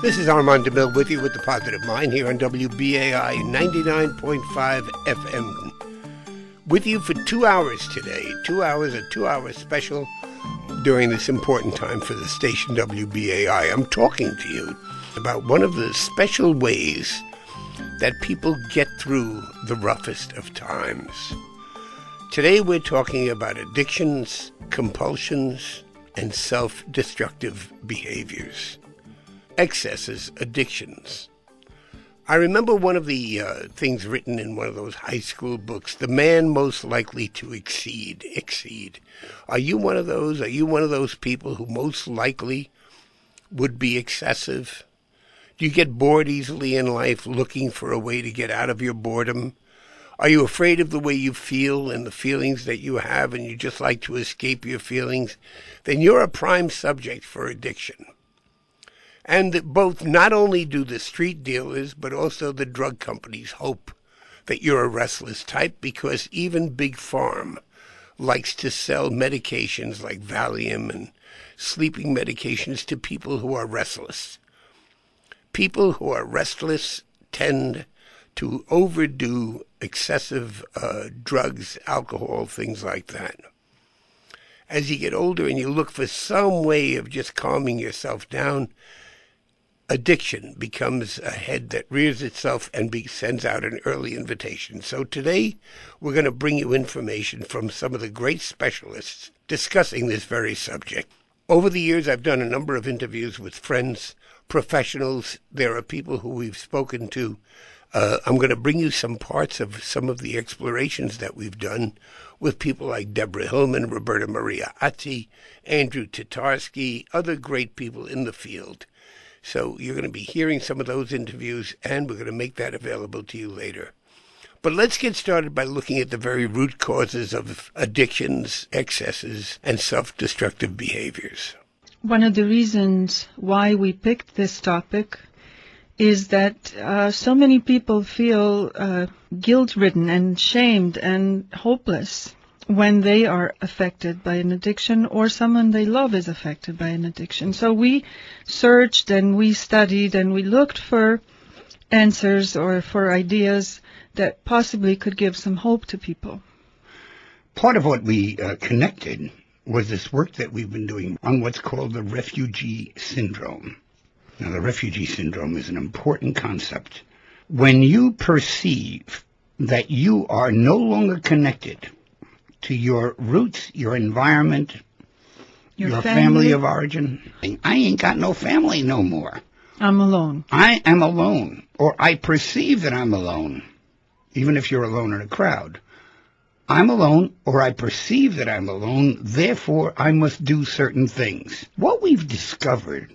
This is Armand DeMille with you with The Positive Mind here on WBAI 99.5 FM. With you for 2 hours today. 2 hours, a 2-hour special during this important time for the station WBAI. I'm talking to you about one of the special ways that people get through the roughest of times. Today we're talking about addictions, compulsions, and self-destructive behaviors. Excesses, addictions. I remember one of the things written in one of those high school books, the man most likely to exceed. Are you one of those? Are you one of those people who most likely would be excessive? Do you get bored easily in life looking for a way to get out of your boredom? Are you afraid of the way you feel and the feelings that you have and you just like to escape your feelings? Then you're a prime subject for addiction. And both not only do the street dealers, but also the drug companies hope that you're a restless type, because even Big Pharma likes to sell medications like Valium and sleeping medications to people who are restless. People who are restless tend to overdo excessive drugs, alcohol, things like that. As you get older and you look for some way of just calming yourself down, addiction becomes a head that rears itself and sends out an early invitation. So today, we're going to bring you information from some of the great specialists discussing this very subject. Over the years, I've done a number of interviews with friends, professionals. There are people who we've spoken to. I'm going to bring you some parts of some of the explorations that we've done with people like Deborah Hillman, Roberta Maria Atti, Andrew Tatarsky, other great people in the field. So you're going to be hearing some of those interviews, and we're going to make that available to you later. But let's get started by looking at the very root causes of addictions, excesses, and self-destructive behaviors. One of the reasons why we picked this topic is that so many people feel guilt-ridden and shamed and hopeless when they are affected by an addiction or someone they love is affected by an addiction. So we searched and we studied and we looked for answers or for ideas that possibly could give some hope to people. Part of what we connected was this work that we've been doing on what's called the refugee syndrome. Now, the refugee syndrome is an important concept. When you perceive that you are no longer connected to your roots, your environment, your family of origin. I ain't got no family no more. I'm alone. I am alone, or I perceive that I'm alone, even if you're alone in a crowd. I'm alone, or I perceive that I'm alone, therefore I must do certain things. What we've discovered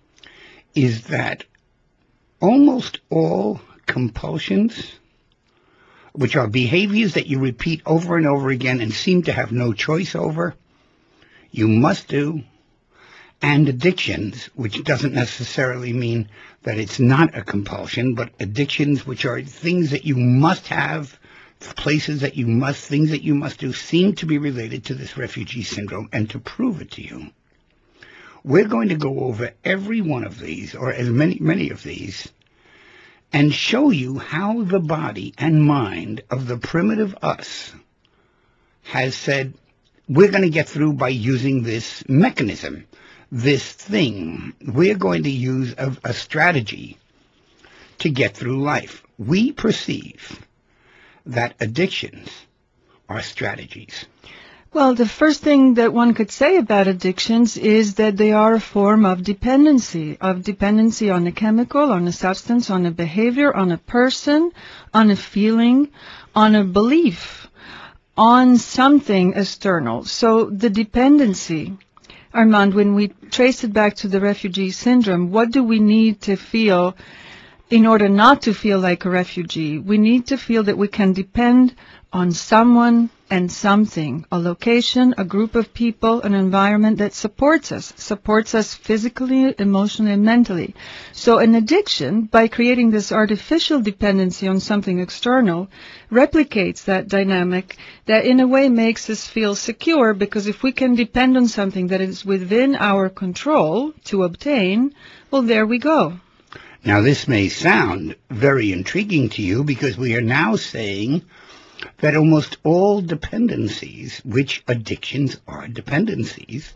is that almost all compulsions, which are behaviors that you repeat over and over again and seem to have no choice over, you must do, and addictions, which doesn't necessarily mean that it's not a compulsion, but addictions which are things that you must have, places that you must, things that you must do, seem to be related to this refugee syndrome. And to prove it to you, we're going to go over every one of these, or as many of these, and show you how the body and mind of the primitive us has said, we're going to get through by using this mechanism, this thing. We're going to use a strategy to get through life. We perceive that addictions are strategies. Well, the first thing that one could say about addictions is that they are a form of dependency on a chemical, on a substance, on a behavior, on a person, on a feeling, on a belief, on something external. So the dependency, Armand, when we trace it back to the refugee syndrome, what do we need to feel in order not to feel like a refugee? We need to feel that we can depend on someone and something, a location, a group of people, an environment that supports us physically, emotionally, and mentally. So an addiction, by creating this artificial dependency on something external, replicates that dynamic that in a way makes us feel secure, because if we can depend on something that is within our control to obtain, well, there we go. Now, this may sound very intriguing to you because we are now saying that almost all dependencies, which addictions are dependencies,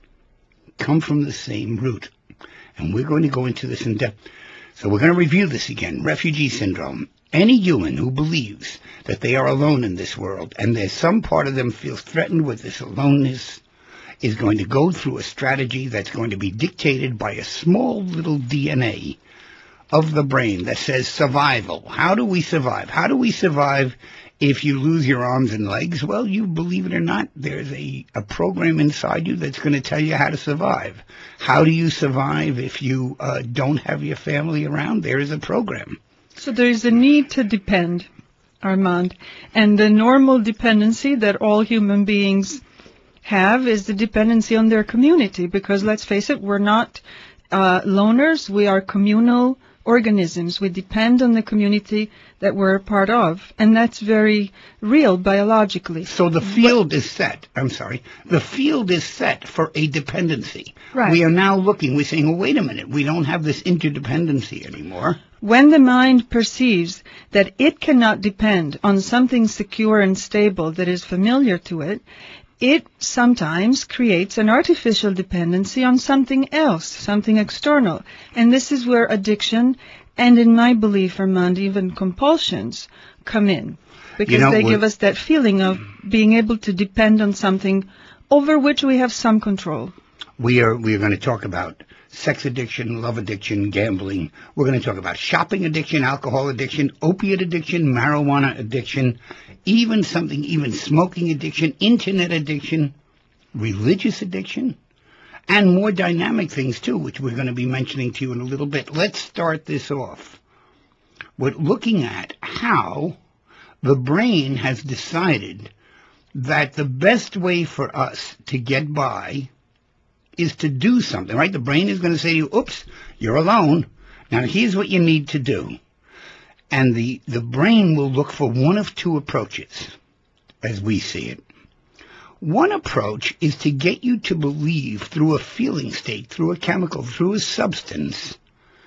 come from the same root. And we're going to go into this in depth. So we're going to review this again. Refugee syndrome. Any human who believes that they are alone in this world and there's some part of them feels threatened with this aloneness is going to go through a strategy that's going to be dictated by a small little DNA of the brain that says survival. How do we survive? How do we survive if you lose your arms and legs? Well, you believe it or not, there's a program inside you that's going to tell you how to survive. How do you survive if you don't have your family around? There is a program. So there is a need to depend, Armand. And the normal dependency that all human beings have is the dependency on their community. Because let's face it, we're not loners, we are communal organisms. We depend on the community that we're a part of, and that's very real biologically. So the field is set. I'm sorry. The field is set for a dependency. Right. We are now looking, we're saying, well, wait a minute, we don't have this interdependency anymore. When the mind perceives that it cannot depend on something secure and stable that is familiar to it, it sometimes creates an artificial dependency on something else, something external. And this is where addiction, and in my belief, Armand, even compulsions come in. Because they give us that feeling of being able to depend on something over which we have some control. We are going to talk about sex addiction, love addiction, gambling. We're going to talk about shopping addiction, alcohol addiction, opiate addiction, marijuana addiction, even smoking addiction, internet addiction, religious addiction, and more dynamic things too, which we're going to be mentioning to you in a little bit. Let's start this off with looking at how the brain has decided that the best way for us to get by is to do something, right? The brain is going to say to you, oops, you're alone. Now here's what you need to do. And the brain will look for one of two approaches, as we see it. One approach is to get you to believe through a feeling state, through a chemical, through a substance,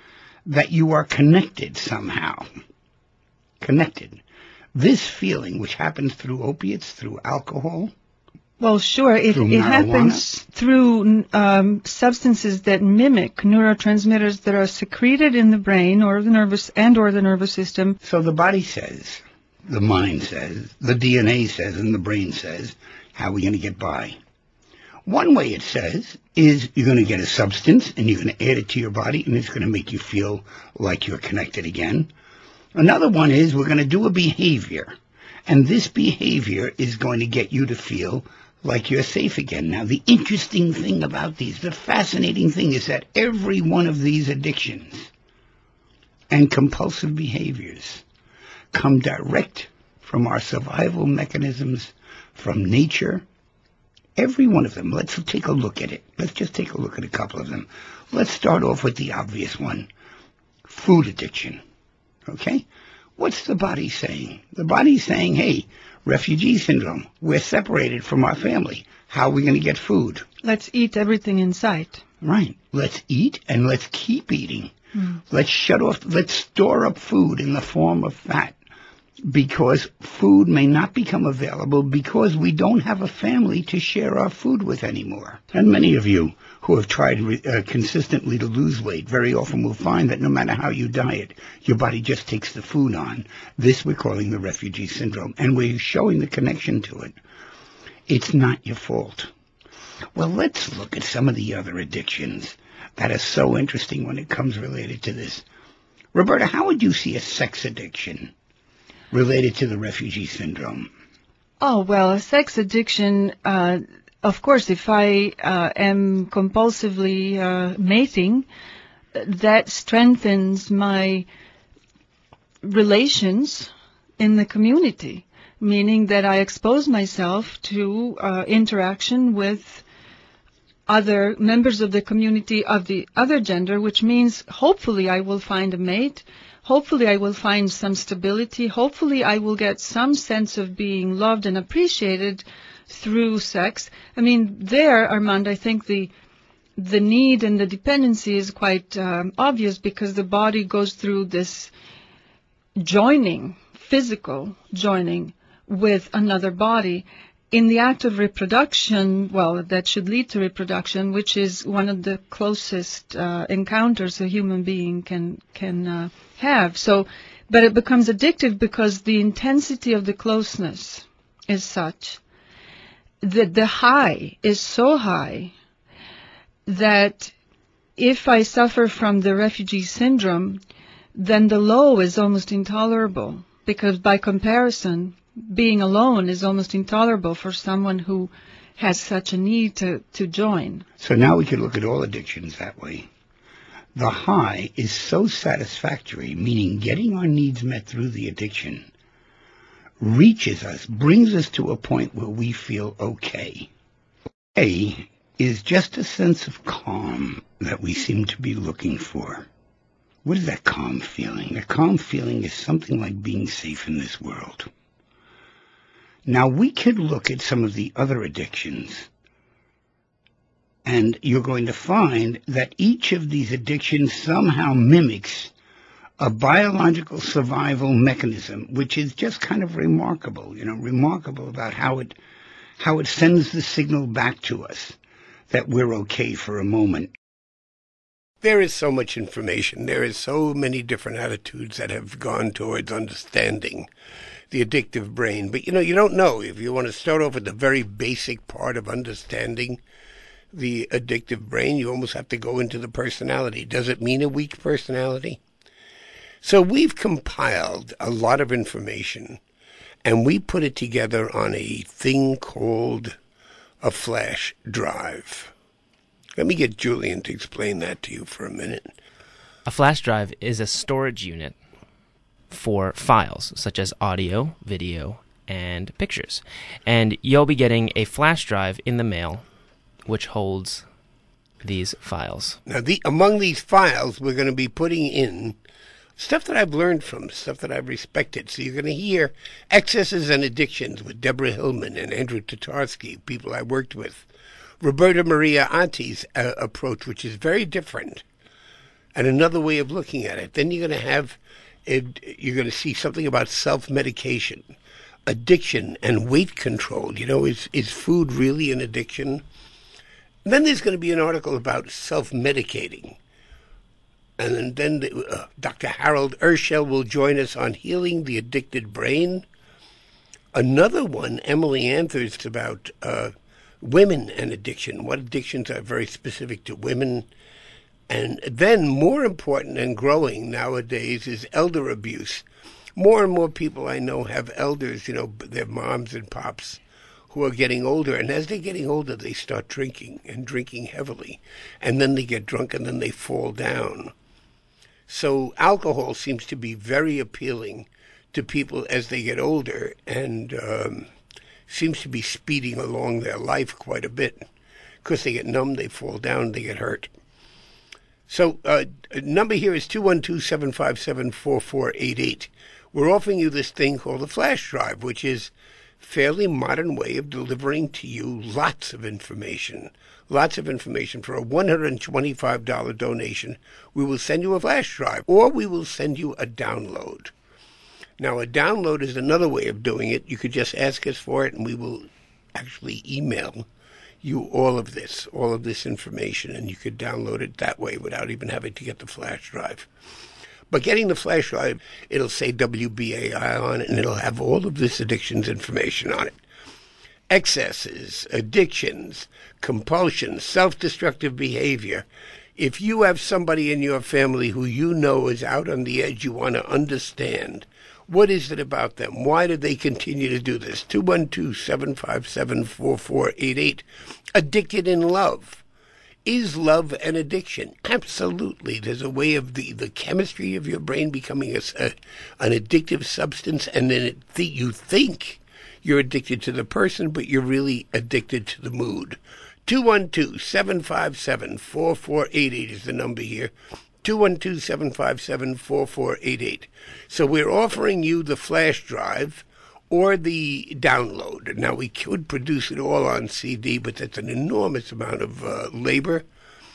that you are connected somehow. Connected. This feeling, which happens through opiates, through alcohol. Well, sure, it happens through substances that mimic neurotransmitters that are secreted in the brain or the nervous system. So the body says, the mind says, the DNA says, and the brain says, how are we going to get by? One way it says is you're going to get a substance and you're going to add it to your body and it's going to make you feel like you're connected again. Another one is we're going to do a behavior, and this behavior is going to get you to feel like you're safe again. Now, the interesting thing about these, the fascinating thing is that every one of these addictions and compulsive behaviors come direct from our survival mechanisms, from nature. Every one of them. Let's take a look at it. Let's just take a look at a couple of them. Let's start off with the obvious one. Food addiction. Okay? What's the body saying? The body's saying, hey, refugee syndrome. We're separated from our family. How are we going to get food? Let's eat everything in sight. Right. Let's eat and let's keep eating. Let's store up food in the form of fat, because food may not become available because we don't have a family to share our food with anymore. And many of you who have tried consistently to lose weight very often will find that no matter how you diet, your body just takes the food on. This we're calling the refugee syndrome, and we're showing the connection to it. It's not your fault. Well, let's look at some of the other addictions that are so interesting when it comes related to this. Roberta, how would you see a sex addiction related to the refugee syndrome? Oh, well, a sex addiction, of course, if I am compulsively mating, that strengthens my relations in the community, meaning that I expose myself to interaction with other members of the community of the other gender, which means hopefully I will find a mate. Hopefully I will find some stability. Hopefully I will get some sense of being loved and appreciated through sex. I mean, there, Armand, I think the the need and the dependency is quite obvious, because the body goes through this joining, physical joining with another body. In the act of reproduction, well, that should lead to reproduction, which is one of the closest encounters a human being can have. So, but it becomes addictive because the intensity of the closeness is such that the high is so high that if I suffer from the refugee syndrome, then the low is almost intolerable, because by comparison, being alone is almost intolerable for someone who has such a need to join. So now we can look at all addictions that way. The high is so satisfactory, meaning getting our needs met through the addiction, reaches us, brings us to a point where we feel okay. Okay is just a sense of calm that we seem to be looking for. What is that calm feeling? A calm feeling is something like being safe in this world. Now, we could look at some of the other addictions, and you're going to find that each of these addictions somehow mimics a biological survival mechanism, which is just kind of remarkable, remarkable about how it sends the signal back to us that we're okay for a moment. There is so much information. There is so many different attitudes that have gone towards understanding the addictive brain. But, you don't know. If you want to start off with the very basic part of understanding the addictive brain, you almost have to go into the personality. Does it mean a weak personality? So we've compiled a lot of information, and we put it together on a thing called a flash drive. Let me get Julian to explain that to you for a minute. A flash drive is a storage unit for files such as audio, video, and pictures. And you'll be getting a flash drive in the mail which holds these files. Now, among these files, we're going to be putting in stuff that I've learned from, stuff that I've respected. So you're going to hear Excesses and Addictions with Deborah Hillman and Andrew Tatarsky, people I worked with. Roberta Maria Anti's approach, which is very different, and another way of looking at it. Then you're going to see something about self-medication, addiction, and weight control. Is food really an addiction? And then there's going to be an article about self-medicating. And then Dr. Harold Urschel will join us on healing the addicted brain. Another one, Emily Anthers, about women and addiction. What addictions are very specific to women? And then, more important and growing nowadays, is elder abuse. More and more people I know have elders, their moms and pops, who are getting older. And as they're getting older, they start drinking, and drinking heavily. And then they get drunk, and then they fall down. So alcohol seems to be very appealing to people as they get older, and seems to be speeding along their life quite a bit. Because they get numb, they fall down, they get hurt. So number here is 212-757-4488. We're offering you this thing called a flash drive, which is a fairly modern way of delivering to you lots of information. Lots of information. For a $125 donation, we will send you a flash drive, or we will send you a download. Now, a download is another way of doing it. You could just ask us for it, and we will actually email you all of this information, and you could download it that way without even having to get the flash drive. But getting the flash drive, it'll say WBAI on it, and it'll have all of this addictions information on it. Excesses, addictions, compulsions, self-destructive behavior. If you have somebody in your family who you know is out on the edge, you want to understand. What is it about them? Why do they continue to do this? 212-757-4488. Addicted in love. Is love an addiction? Absolutely. There's a way of the chemistry of your brain becoming an addictive substance, and then you think you're addicted to the person, but you're really addicted to the mood. 212-757-4488 is the number here. 212-757-4488. So we're offering you the flash drive or the download. Now, we could produce it all on CD, but that's an enormous amount of labor.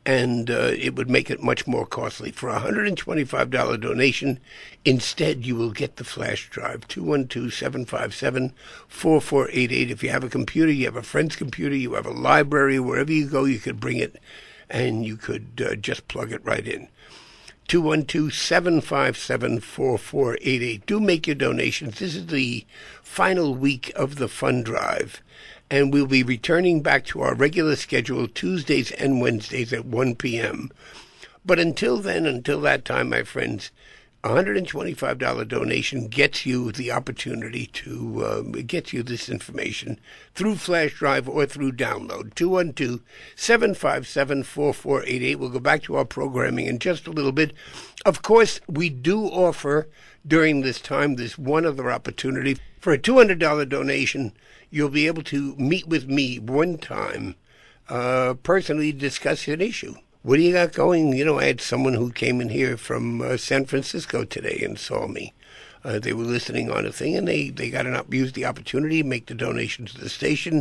and it would make it much more costly. For a $125 donation, instead you will get the flash drive, 212-757-4488. If you have a computer, you have a friend's computer, you have a library, wherever you go, you could bring it, and you could just plug it right in. 212-757-4488. Do make your donations. This is the final week of the fund drive, and we'll be returning back to our regular schedule Tuesdays and Wednesdays at 1 p.m. But until then, until that time, my friends, a $125 donation gets you the opportunity to get you this information through flash drive or through download. 212-757-4488. We'll go back to our programming in just a little bit. Of course, we do offer during this time this one other opportunity. For a $200 donation, you'll be able to meet with me one time, personally discuss an issue. What do you got going? You know, I had someone who came in here from San Francisco today and saw me. They were listening on a thing, and they used the opportunity to make the donation to the station.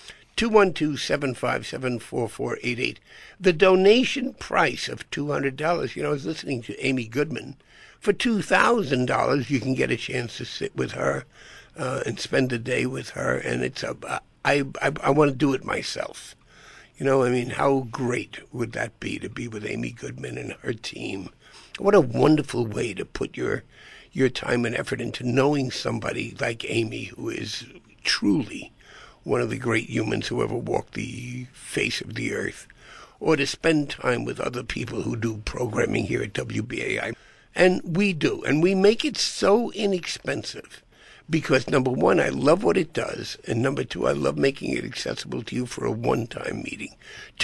212-757-4488. The donation price of $200. You know, I was listening to Amy Goodman. For $2,000, you can get a chance to sit with her and spend the day with her, and it's I want to do it myself. You know, I mean, how great would that be to be with Amy Goodman and her team? What a wonderful way to put your time and effort into knowing somebody like Amy, who is truly one of the great humans who ever walked the face of the earth, or to spend time with other people who do programming here at WBAI. And we do, and we make it so inexpensive. Because, number one, I love what it does, and number two, I love making it accessible to you for a one-time meeting.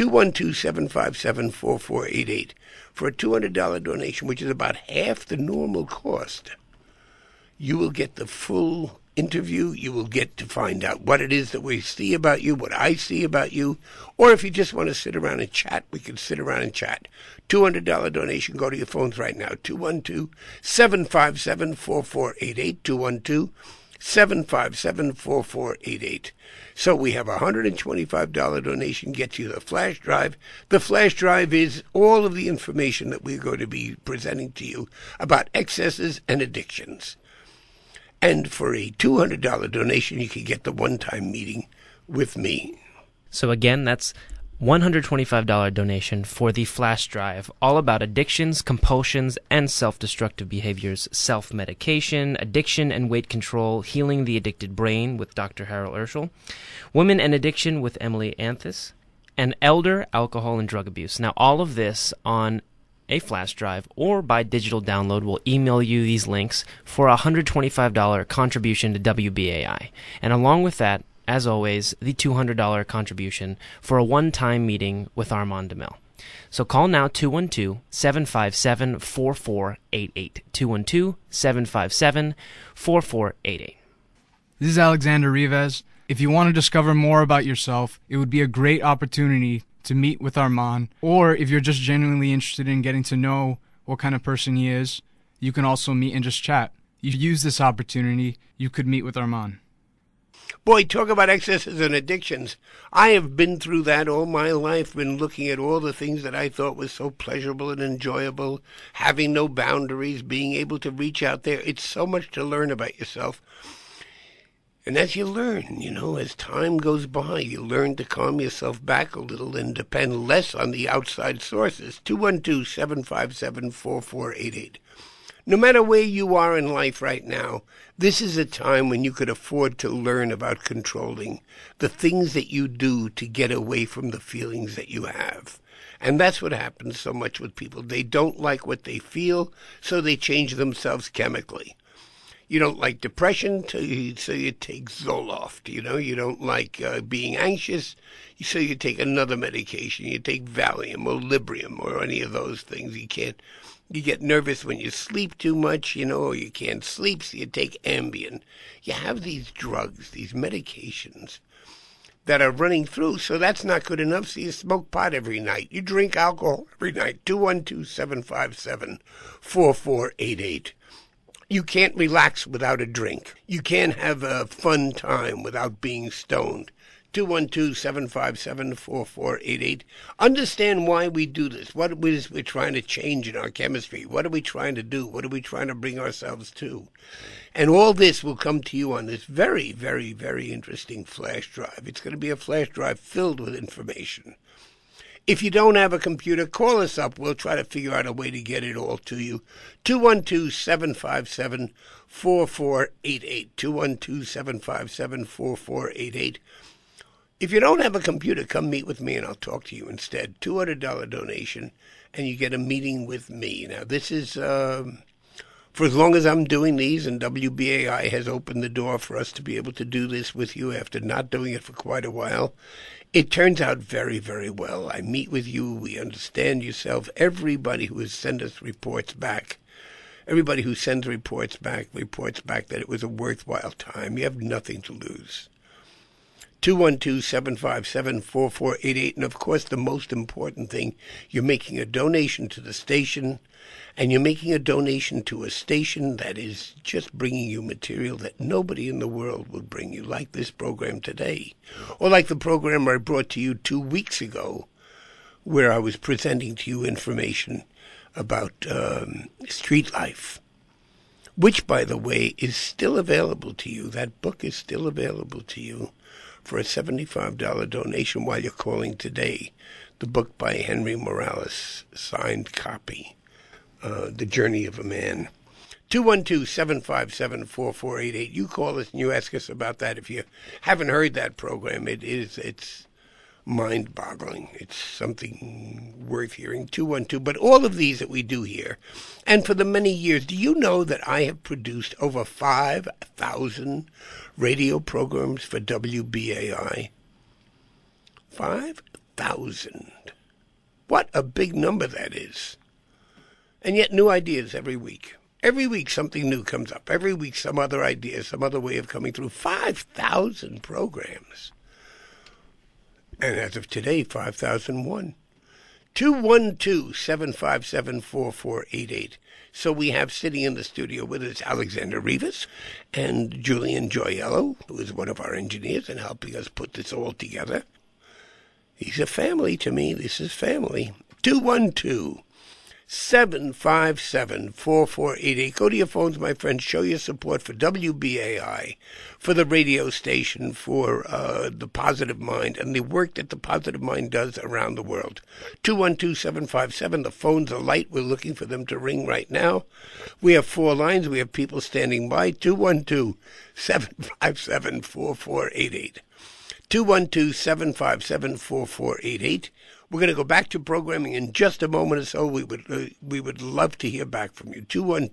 212-757-4488. For a $200 donation, which is about half the normal cost, you will get the full interview. You will get to find out what it is that we see about you, what I see about you. Or if you just want to sit around and chat, we can sit around and chat. $200 donation. Go to your phones right now. 212-757-4488. 212-757-4488. So we have a $125 donation, gets you the flash drive. The flash drive is all of the information that we're going to be presenting to you about excesses and addictions. And for a $200 donation, you can get the one-time meeting with me. So again, that's $125 donation for the flash drive, all about addictions, compulsions, and self-destructive behaviors, self-medication, addiction and weight control, healing the addicted brain with Dr. Harold Urschel, women and addiction with Emily Anthis, and elder alcohol and drug abuse. Now, all of this on a flash drive or by digital download. We'll email you these links for a $125 contribution to WBAI. And along with that, as always, the $200 contribution for a one-time meeting with Armand DeMille. So call now, 212-757-4488. 212-757-4488. This is Alexander Rivas. If you want to discover more about yourself, it would be a great opportunity to meet with Armand. Or if you're just genuinely interested in getting to know what kind of person he is, you can also meet and just chat. You use this opportunity, you could meet with Armand. Boy, talk about excesses and addictions. I have been through that all my life, been looking at all the things that I thought was so pleasurable and enjoyable, having no boundaries, being able to reach out there. It's so much to learn about yourself. And as you learn, as time goes by, you learn to calm yourself back a little and depend less on the outside sources. 212-757-4488. No matter where you are in life right now, this is a time when you could afford to learn about controlling the things that you do to get away from the feelings that you have. And that's what happens so much with people. They don't like what they feel, so they change themselves chemically. You don't like depression, so you take Zoloft. You don't like being anxious, so you take another medication. You take Valium or Librium or any of those things. You get nervous when you sleep too much, or you can't sleep, so you take Ambien. You have these drugs, these medications that are running through, so that's not good enough, so you smoke pot every night. You drink alcohol every night. 212-757-4488. You can't relax without a drink. You can't have a fun time without being stoned. 212-757-4488. Understand why we do this. What it is we're trying to change in our chemistry. What are we trying to do? What are we trying to bring ourselves to? And all this will come to you on this very, very, very interesting flash drive. It's going to be a flash drive filled with information. If you don't have a computer, call us up. We'll try to figure out a way to get it all to you. 212-757-4488. 212-757-4488. If you don't have a computer, come meet with me and I'll talk to you instead. $200 donation, and you get a meeting with me. Now, this is for as long as I'm doing these, and WBAI has opened the door for us to be able to do this with you after not doing it for quite a while. It turns out very, very well. I meet with you. We understand yourself. Everybody who has sent us reports back, everybody who sends reports back that it was a worthwhile time. You have nothing to lose. 212-757-4488. And, of course, the most important thing, you're making a donation to the station, and you're making a donation to a station that is just bringing you material that nobody in the world will bring you, like this program today, or like the program I brought to you 2 weeks ago, where I was presenting to you information about street life, which, by the way, is still available to you. That book is still available to you for a $75 donation while you're calling today. The book by Henry Morales, signed copy. The Journey of a Man. 212-757-4488. You call us and you ask us about that. If you haven't heard that program, it's mind-boggling. It's something worth hearing. 212. But all of these that we do here, and for the many years, do you know that I have produced over 5,000 radio programs for WBAI? 5,000. What a big number that is. And yet new ideas every week. Every week something new comes up. Every week some other idea, some other way of coming through. 5,000 programs. And as of today, 5,001. 212-757-4488. So we have sitting in the studio with us Alexander Rivas and Julian Joyello, who is one of our engineers and helping us put this all together. He's a family to me. This is family. 212-757-4488. Go to your phones, my friends. Show your support for WBAI, for the radio station, for the Positive Mind, and the work that the Positive Mind does around the world. 212-757. The phones are light. We're looking for them to ring right now. We have 4 lines. We have people standing by. 212-757-4488. 212-757-4488. We're going to go back to programming in just a moment or so. We would love to hear back from you.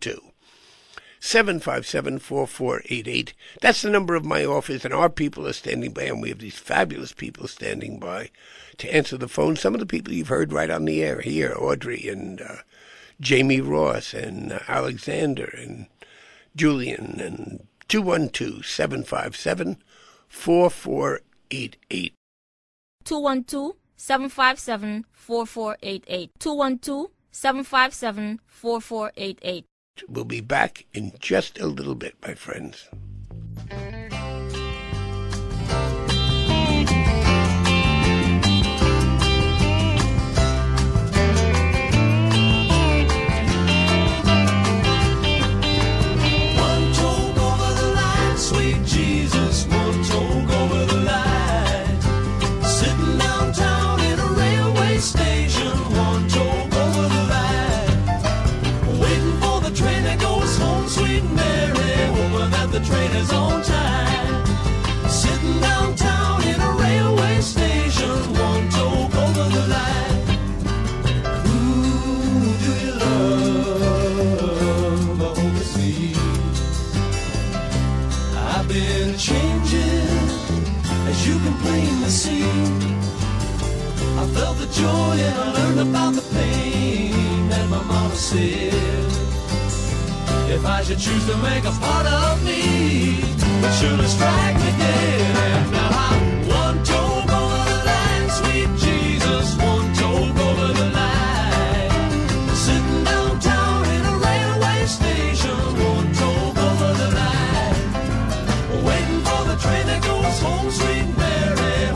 212-757-4488. That's the number of my office, and our people are standing by, and we have these fabulous people standing by to answer the phone. Some of the people you've heard right on the air here, Audrey and Jamie Ross and Alexander and Julian, and 212-757-4488. 212-757-4488. 212-757-4488. We'll be back in just a little bit, my friends. One toke over the line, sweet Jesus, one toke over the line. Sitting downtown in a railway station, one toke over the line. Waiting for the train that goes home, sweet Mary, hoping that the train is on time. Sitting downtown in a railway station, one toke over the line. Who do you love? I hope it's me. I've been changing, as you can plainly see. I felt the joy and I learned about the pain that my mama said. If I should choose to make a part of me, it surely strike me dead. And now I'm one toke over the line, sweet Jesus, one toke over the line. Sitting downtown in a railway station, one toke over the line. Waiting for the train that goes home, sweet Mary,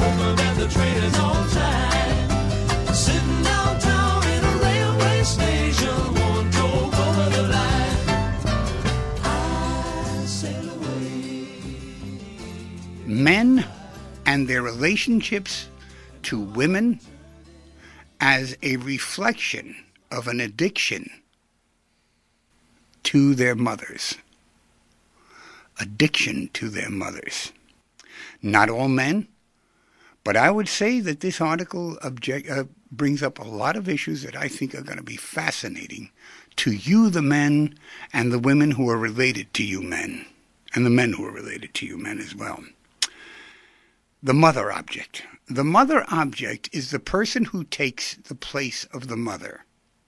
relationships to women as a reflection of an addiction to their mothers. Addiction to their mothers. Not all men, but I would say that this article brings up a lot of issues that I think are going to be fascinating to you, the men, and the women who are related to you men, and the men who are related to you men as well. The mother object. The mother object is the person who takes the place of the mother.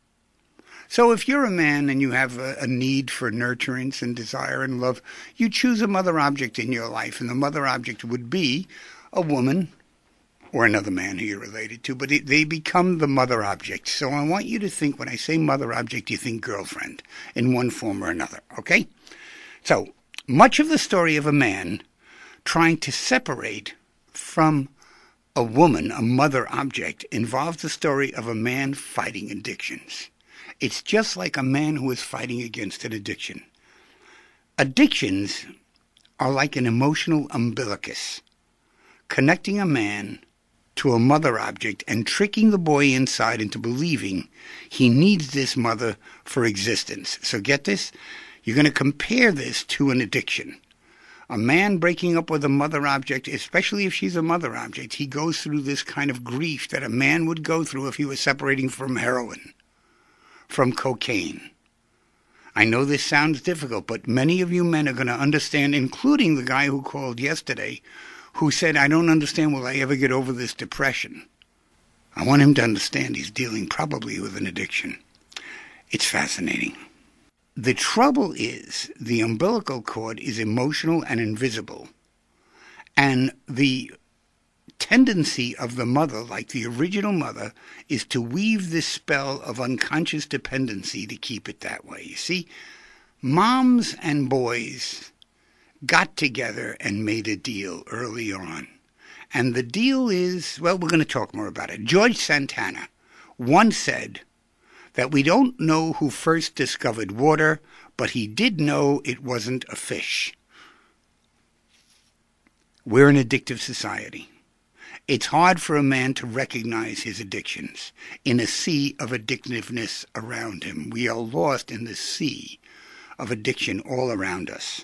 So if you're a man and you have a need for nurturance and desire and love, you choose a mother object in your life, and the mother object would be a woman or another man who you're related to, but they become the mother object. So I want you to think, when I say mother object, you think girlfriend in one form or another, okay? So much of the story of a man trying to separate from a woman, a mother object, involves the story of a man fighting addictions. It's just like a man who is fighting against an addiction. Addictions are like an emotional umbilicus, connecting a man to a mother object and tricking the boy inside into believing he needs this mother for existence. So get this? You're going to compare this to an addiction. A man breaking up with a mother object, especially if she's a mother object, he goes through this kind of grief that a man would go through if he was separating from heroin, from cocaine. I know this sounds difficult, but many of you men are going to understand, including the guy who called yesterday, who said, I don't understand, will I ever get over this depression? I want him to understand he's dealing probably with an addiction. It's fascinating. The trouble is the umbilical cord is emotional and invisible, and the tendency of the mother, like the original mother, is to weave this spell of unconscious dependency to keep it that way. You see, moms and boys got together and made a deal early on. And the deal is, well, we're going to talk more about it. George Santana once said that we don't know who first discovered water, but he did know it wasn't a fish. We're an addictive society. It's hard for a man to recognize his addictions in a sea of addictiveness around him. We are lost in the sea of addiction all around us.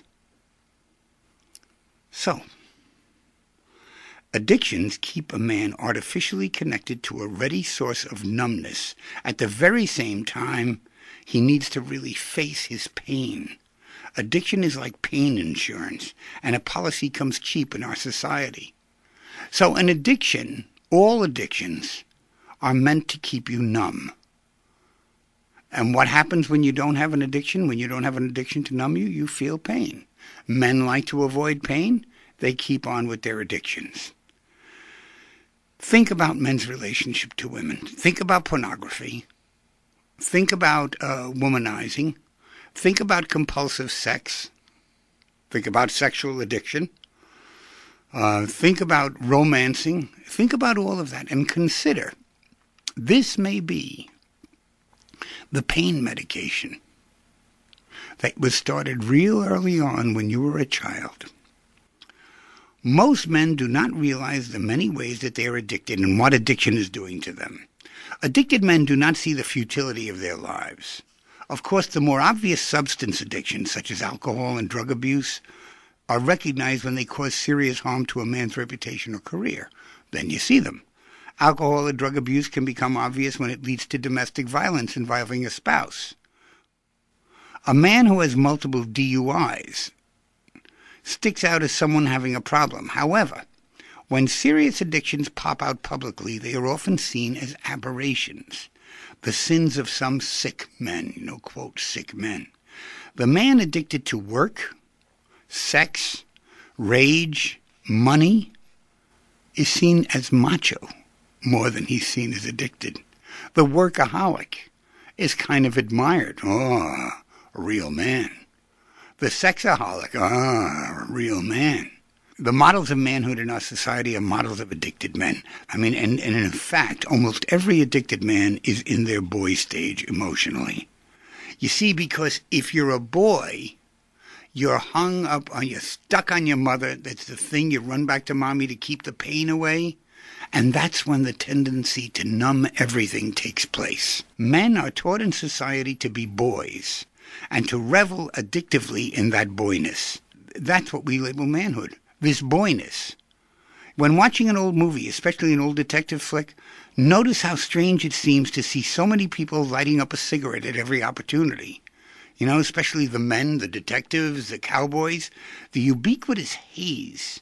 So, addictions keep a man artificially connected to a ready source of numbness. At the very same time, he needs to really face his pain. Addiction is like pain insurance, and a policy comes cheap in our society. So an addiction, all addictions, are meant to keep you numb. And what happens when you don't have an addiction? When you don't have an addiction to numb you, you feel pain. Men like to avoid pain. They keep on with their addictions. Think about men's relationship to women. Think about pornography. Think about womanizing. Think about compulsive sex. Think about sexual addiction. Think about romancing. Think about all of that and consider this may be the pain medication that was started real early on when you were a child. Most men do not realize the many ways that they are addicted and what addiction is doing to them. Addicted men do not see the futility of their lives. Of course, the more obvious substance addictions, such as alcohol and drug abuse, are recognized when they cause serious harm to a man's reputation or career. Then you see them. Alcohol or drug abuse can become obvious when it leads to domestic violence involving a spouse. A man who has multiple DUIs sticks out as someone having a problem. However, when serious addictions pop out publicly, they are often seen as aberrations, the sins of some sick men, quote, sick men. The man addicted to work, sex, rage, money, is seen as macho more than he's seen as addicted. The workaholic is kind of admired. Oh, a real man. The sexaholic, a real man. The models of manhood in our society are models of addicted men. I mean, and in fact, almost every addicted man is in their boy stage emotionally. You see, because if you're a boy, You're you're stuck on your mother. That's the thing. You run back to mommy to keep the pain away. And that's when the tendency to numb everything takes place. Men are taught in society to be boys and to revel addictively in that boyness. That's what we label manhood, this boyness. When watching an old movie, especially an old detective flick, notice how strange it seems to see so many people lighting up a cigarette at every opportunity. You know, especially the men, the detectives, the cowboys. The ubiquitous haze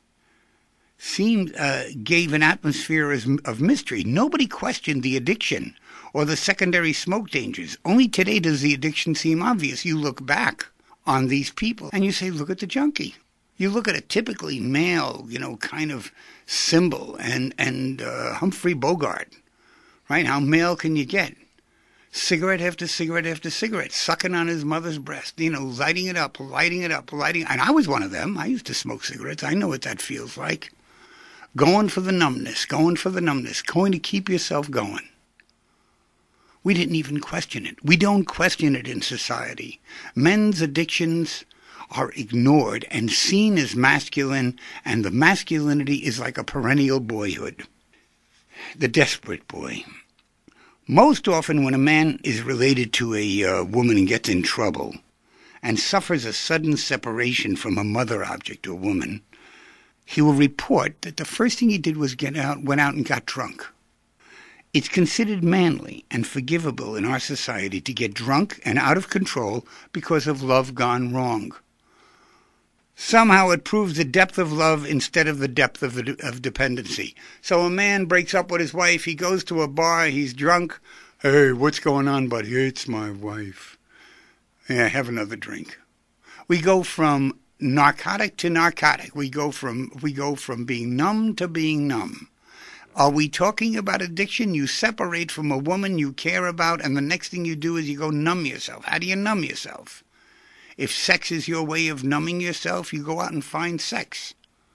gave an atmosphere of mystery. Nobody questioned the addiction or the secondary smoke dangers. Only today does the addiction seem obvious. You look back on these people and you say, look at the junkie. You look at a typically male, kind of symbol and Humphrey Bogart, right? How male can you get? Cigarette after cigarette after cigarette, sucking on his mother's breast, lighting it up. And I was one of them. I used to smoke cigarettes. I know what that feels like. Going for the numbness, going to keep yourself going. We didn't even question it. We don't question it in society. Men's addictions are ignored and seen as masculine, and the masculinity is like a perennial boyhood. The desperate boy. Most often when a man is related to a woman and gets in trouble and suffers a sudden separation from a mother object or woman, he will report that the first thing he did was went out and got drunk. It's considered manly and forgivable in our society to get drunk and out of control because of love gone wrong. Somehow it proves the depth of love instead of the depth of dependency. So a man breaks up with his wife, he goes to a bar, he's drunk. Hey, what's going on, buddy? It's my wife. Yeah, have another drink. We go from narcotic to narcotic. We go from being numb to being numb. Are we talking about addiction? You separate from a woman you care about, and the next thing you do is you go numb yourself. How do you numb yourself? If sex is your way of numbing yourself, you go out and find sex.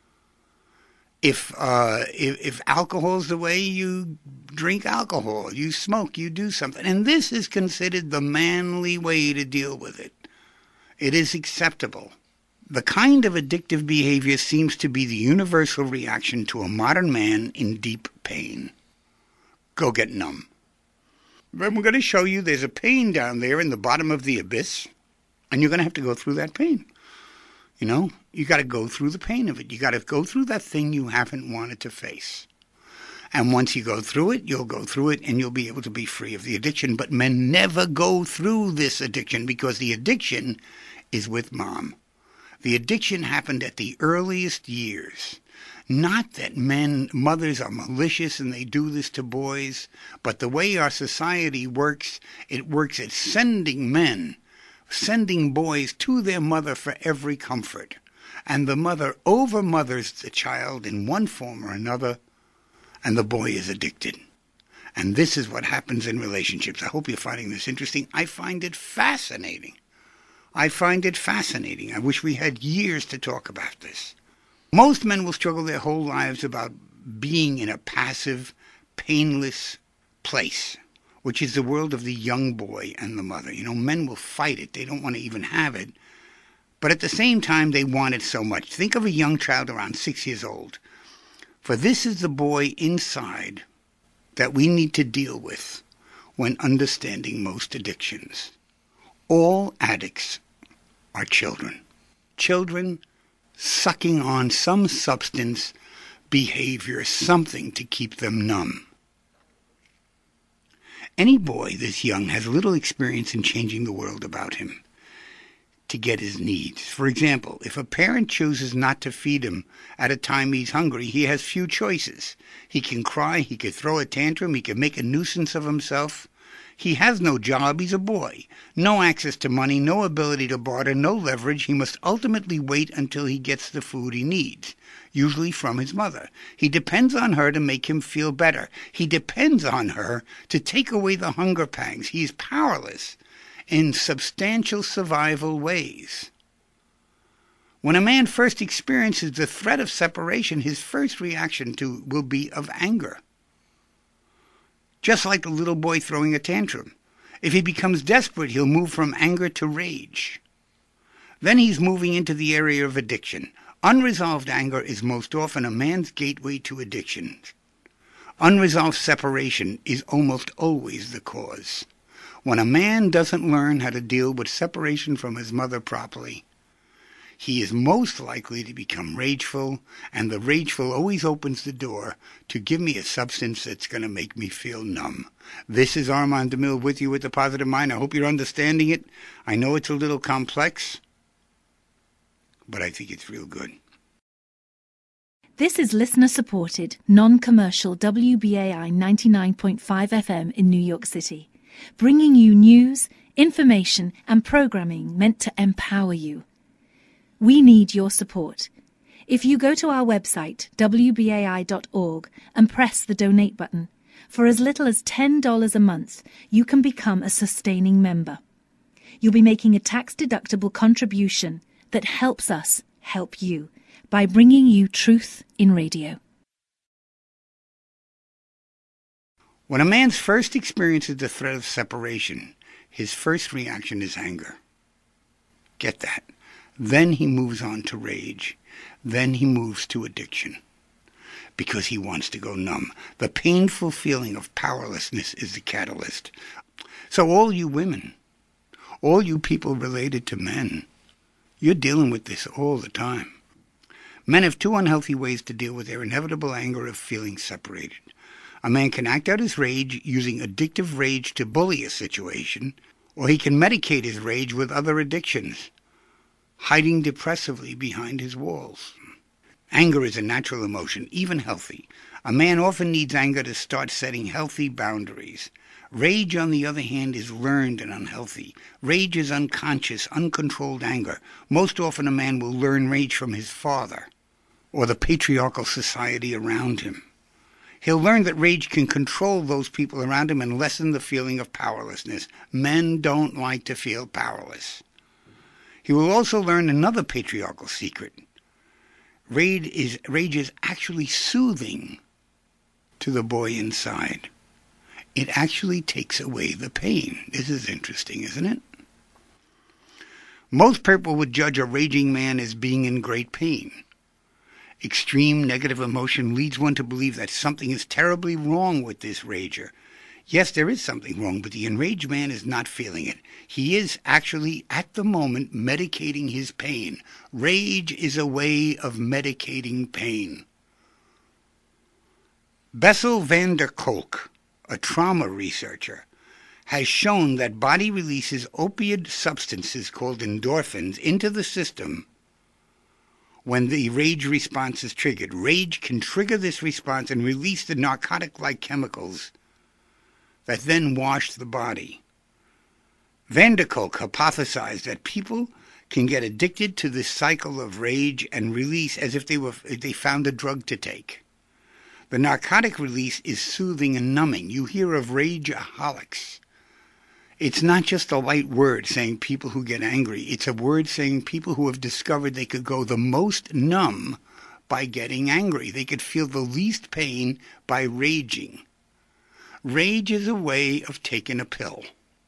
If alcohol's the way, you drink alcohol, you smoke, you do something. And this is considered the manly way to deal with it. It is acceptable. The kind of addictive behavior seems to be the universal reaction to a modern man in deep pain. Go get numb. Then we're going to show you there's a pain down there in the bottom of the abyss. And you're going to have to go through that pain. You got to go through the pain of it. You got to go through that thing you haven't wanted to face. And once you go through it, you'll go through it and you'll be able to be free of the addiction. But men never go through this addiction because the addiction is with mom. The addiction happened at the earliest years. Not that mothers are malicious and they do this to boys, but the way our society works, it works at sending boys to their mother for every comfort. And the mother over-mothers the child in one form or another, and the boy is addicted. And this is what happens in relationships. I hope you're finding this interesting. I find it fascinating. I wish we had years to talk about this. Most men will struggle their whole lives about being in a passive, painless place, which is the world of the young boy and the mother. Men will fight it. They don't want to even have it. But at the same time, they want it so much. Think of a young child around 6 years old. For this is the boy inside that we need to deal with when understanding most addictions. All addicts are children. Children sucking on some substance, behavior, something to keep them numb. Any boy this young has little experience in changing the world about him to get his needs. For example, if a parent chooses not to feed him at a time he's hungry, he has few choices. He can cry, he could throw a tantrum, he could make a nuisance of himself. He has no job, he's a boy. No access to money, no ability to barter, no leverage. He must ultimately wait until he gets the food he needs, usually from his mother. He depends on her to make him feel better. He depends on her to take away the hunger pangs. He is powerless in substantial survival ways. When a man first experiences the threat of separation, his first reaction will be of anger. Just like a little boy throwing a tantrum. If he becomes desperate, he'll move from anger to rage. Then he's moving into the area of addiction. Unresolved anger is most often a man's gateway to addictions. Unresolved separation is almost always the cause. When a man doesn't learn how to deal with separation from his mother properly, he is most likely to become rageful, and the rageful always opens the door to give me a substance that's going to make me feel numb. This is Armand DeMille with you with The Positive Mind. I hope you're understanding it. I know it's a little complex, but I think it's real good. This is listener-supported, non-commercial WBAI 99.5 FM in New York City, bringing you news, information, and programming meant to empower you. We need your support. If you go to our website, wbai.org, and press the donate button, for as little as $10 a month, you can become a sustaining member. You'll be making a tax-deductible contribution that helps us help you by bringing you truth in radio. When a man first experiences the threat of separation, his first reaction is anger. Get that. Then he moves on to rage. Then he moves to addiction. Because he wants to go numb. The painful feeling of powerlessness is the catalyst. So all you women, all you people related to men, you're dealing with this all the time. Men have two unhealthy ways to deal with their inevitable anger of feeling separated. A man can act out his rage using addictive rage to bully a situation, or he can medicate his rage with other addictions, hiding depressively behind his walls. Anger is a natural emotion, even healthy. A man often needs anger to start setting healthy boundaries. Rage, on the other hand, is learned and unhealthy. Rage is unconscious, uncontrolled anger. Most often a man will learn rage from his father or the patriarchal society around him. He'll learn that rage can control those people around him and lessen the feeling of powerlessness. Men don't like to feel powerless. He will also learn another patriarchal secret. Rage is actually soothing to the boy inside. It actually takes away the pain. This is interesting, isn't it? Most people would judge a raging man as being in great pain. Extreme negative emotion leads one to believe that something is terribly wrong with this rager. Yes, there is something wrong, but the enraged man is not feeling it. He is actually, at the moment, medicating his pain. Rage is a way of medicating pain. Bessel van der Kolk, a trauma researcher, has shown that body releases opioid substances called endorphins into the system when the rage response is triggered. Rage can trigger this response and release the narcotic-like chemicals that then wash the body. Van der Kolk hypothesized that people can get addicted to this cycle of rage and release as if they found a drug to take. The narcotic release is soothing and numbing. You hear of rageaholics. It's not just a light word saying people who get angry. It's a word saying people who have discovered they could go the most numb by getting angry. They could feel the least pain by raging. Rage is a way of taking a pill.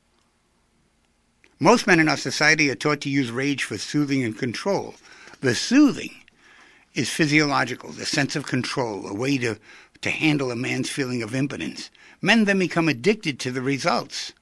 Most men in our society are taught to use rage for soothing and control. The soothing is physiological, the sense of control, a way to handle a man's feeling of impotence. Men then become addicted to the results.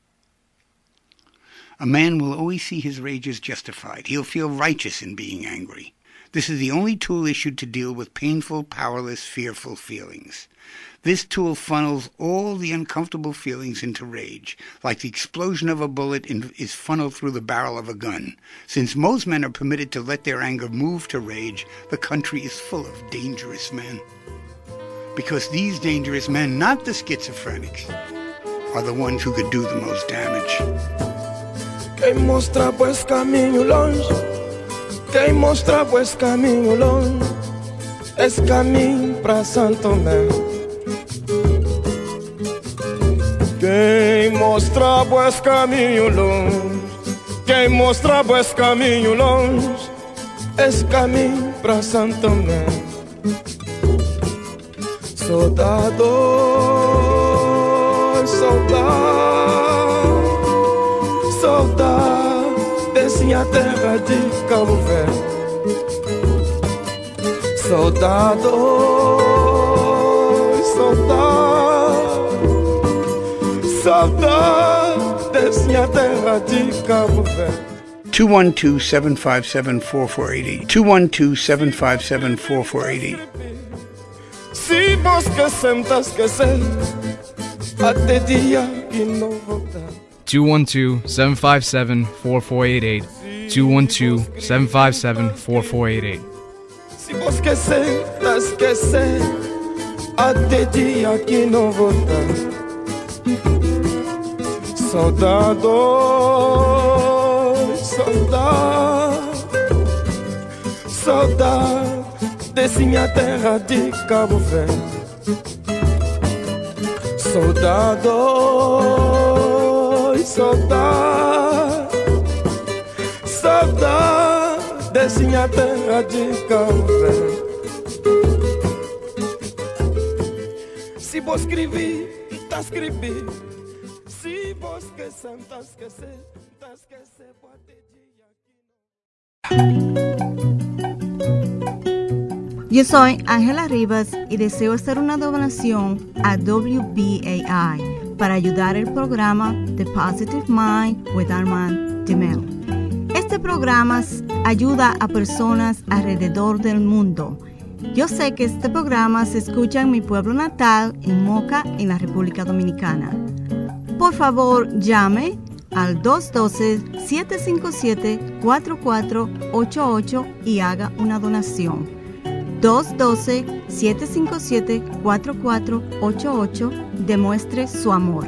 A man will always see his rage as justified. He'll feel righteous in being angry. This is the only tool issued to deal with painful, powerless, fearful feelings. This tool funnels all the uncomfortable feelings into rage, like the explosion of a bullet is funneled through the barrel of a gun. Since most men are permitted to let their anger move to rage, the country is full of dangerous men. Because these dangerous men, not the schizophrenics, are the ones who could do the most damage. Quem mostra pues caminho longe, quem mostra pues caminho longe, esse caminho pra Santo Tomé. Quem mostra pues caminho longe, quem mostra pues caminho longe, esse caminho pra Santo Tomé. Soldado, soldado, soldado desse minha terra de Cabo Verde. Saudade, saudade minha terra de Cabo Verde. 212-757-4488. 212-757-4488. Se vos esquecer, até dia que não voltar. 212-757-4488. 212-757-4488. Se vos esquecer, até dia que não voltar. Saudade, saudade desse minha terra de Cabo Verde. Saudade, saudade desse minha terra de Cabo Verde. Se vou escrever, tá escrever. Se vou esquecer, tá esquecer, pode ter dia que... Yo soy Ángela Rivas y deseo hacer una donación a WBAI para ayudar el programa The Positive Mind with Armand DeMille. Este programa ayuda a personas alrededor del mundo. Yo sé que este programa se escucha en mi pueblo natal, en Moca, en la República Dominicana. Por favor, llame al 212-757-4488 y haga una donación. 212-757-4488, demuestre su amor.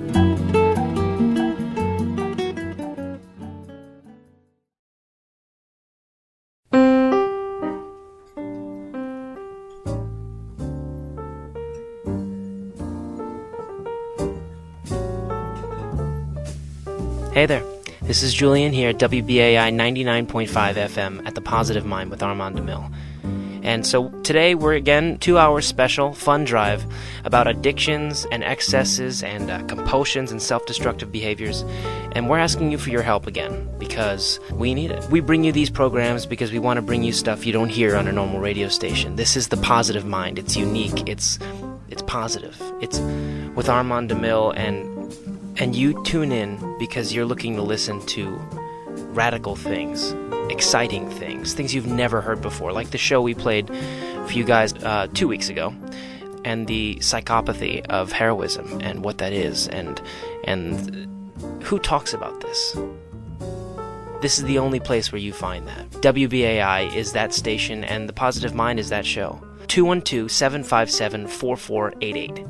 Hey there, this is Julian here at WBAI 99.5 FM at the Positive Mind with Armand DeMille. And so today we're again 2-hour special fun drive about addictions and excesses and compulsions and self-destructive behaviors. And we're asking you for your help again because we need it. We bring you these programs because we want to bring you stuff you don't hear on a normal radio station. This is the Positive Mind. It's unique. It's positive. It's with Armand DeMille, and you tune in because you're looking to listen to radical things, exciting things you've never heard before, like the show we played for you guys 2 weeks ago, and the psychopathy of heroism and what that is, and who talks about this. This is the only place where you find that. WBAI is that station, and The Positive Mind is that show. 212-757-4488.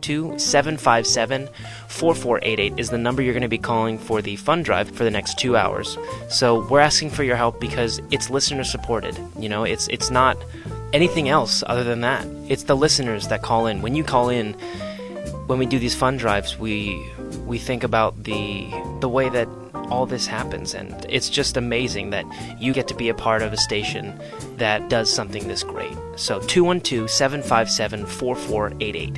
212-757-4488 is the number you're going to be calling for the fund drive for the next 2 hours. So we're asking for your help because it's listener supported. You know, it's not anything else other than that. It's the listeners that call in. When you call in, when we do these fund drives, we think about the way that all this happens, and it's just amazing that you get to be a part of a station that does something this great. So 212-757-4488.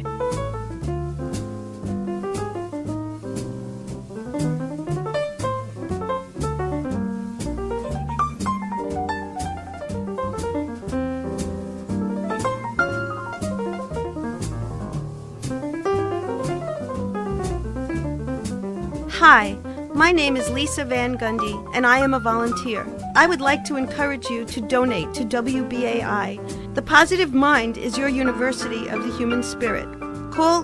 Hi, my name is Lisa Van Gundy, and I am a volunteer. I would like to encourage you to donate to WBAI. The Positive Mind is your university of the human spirit. Call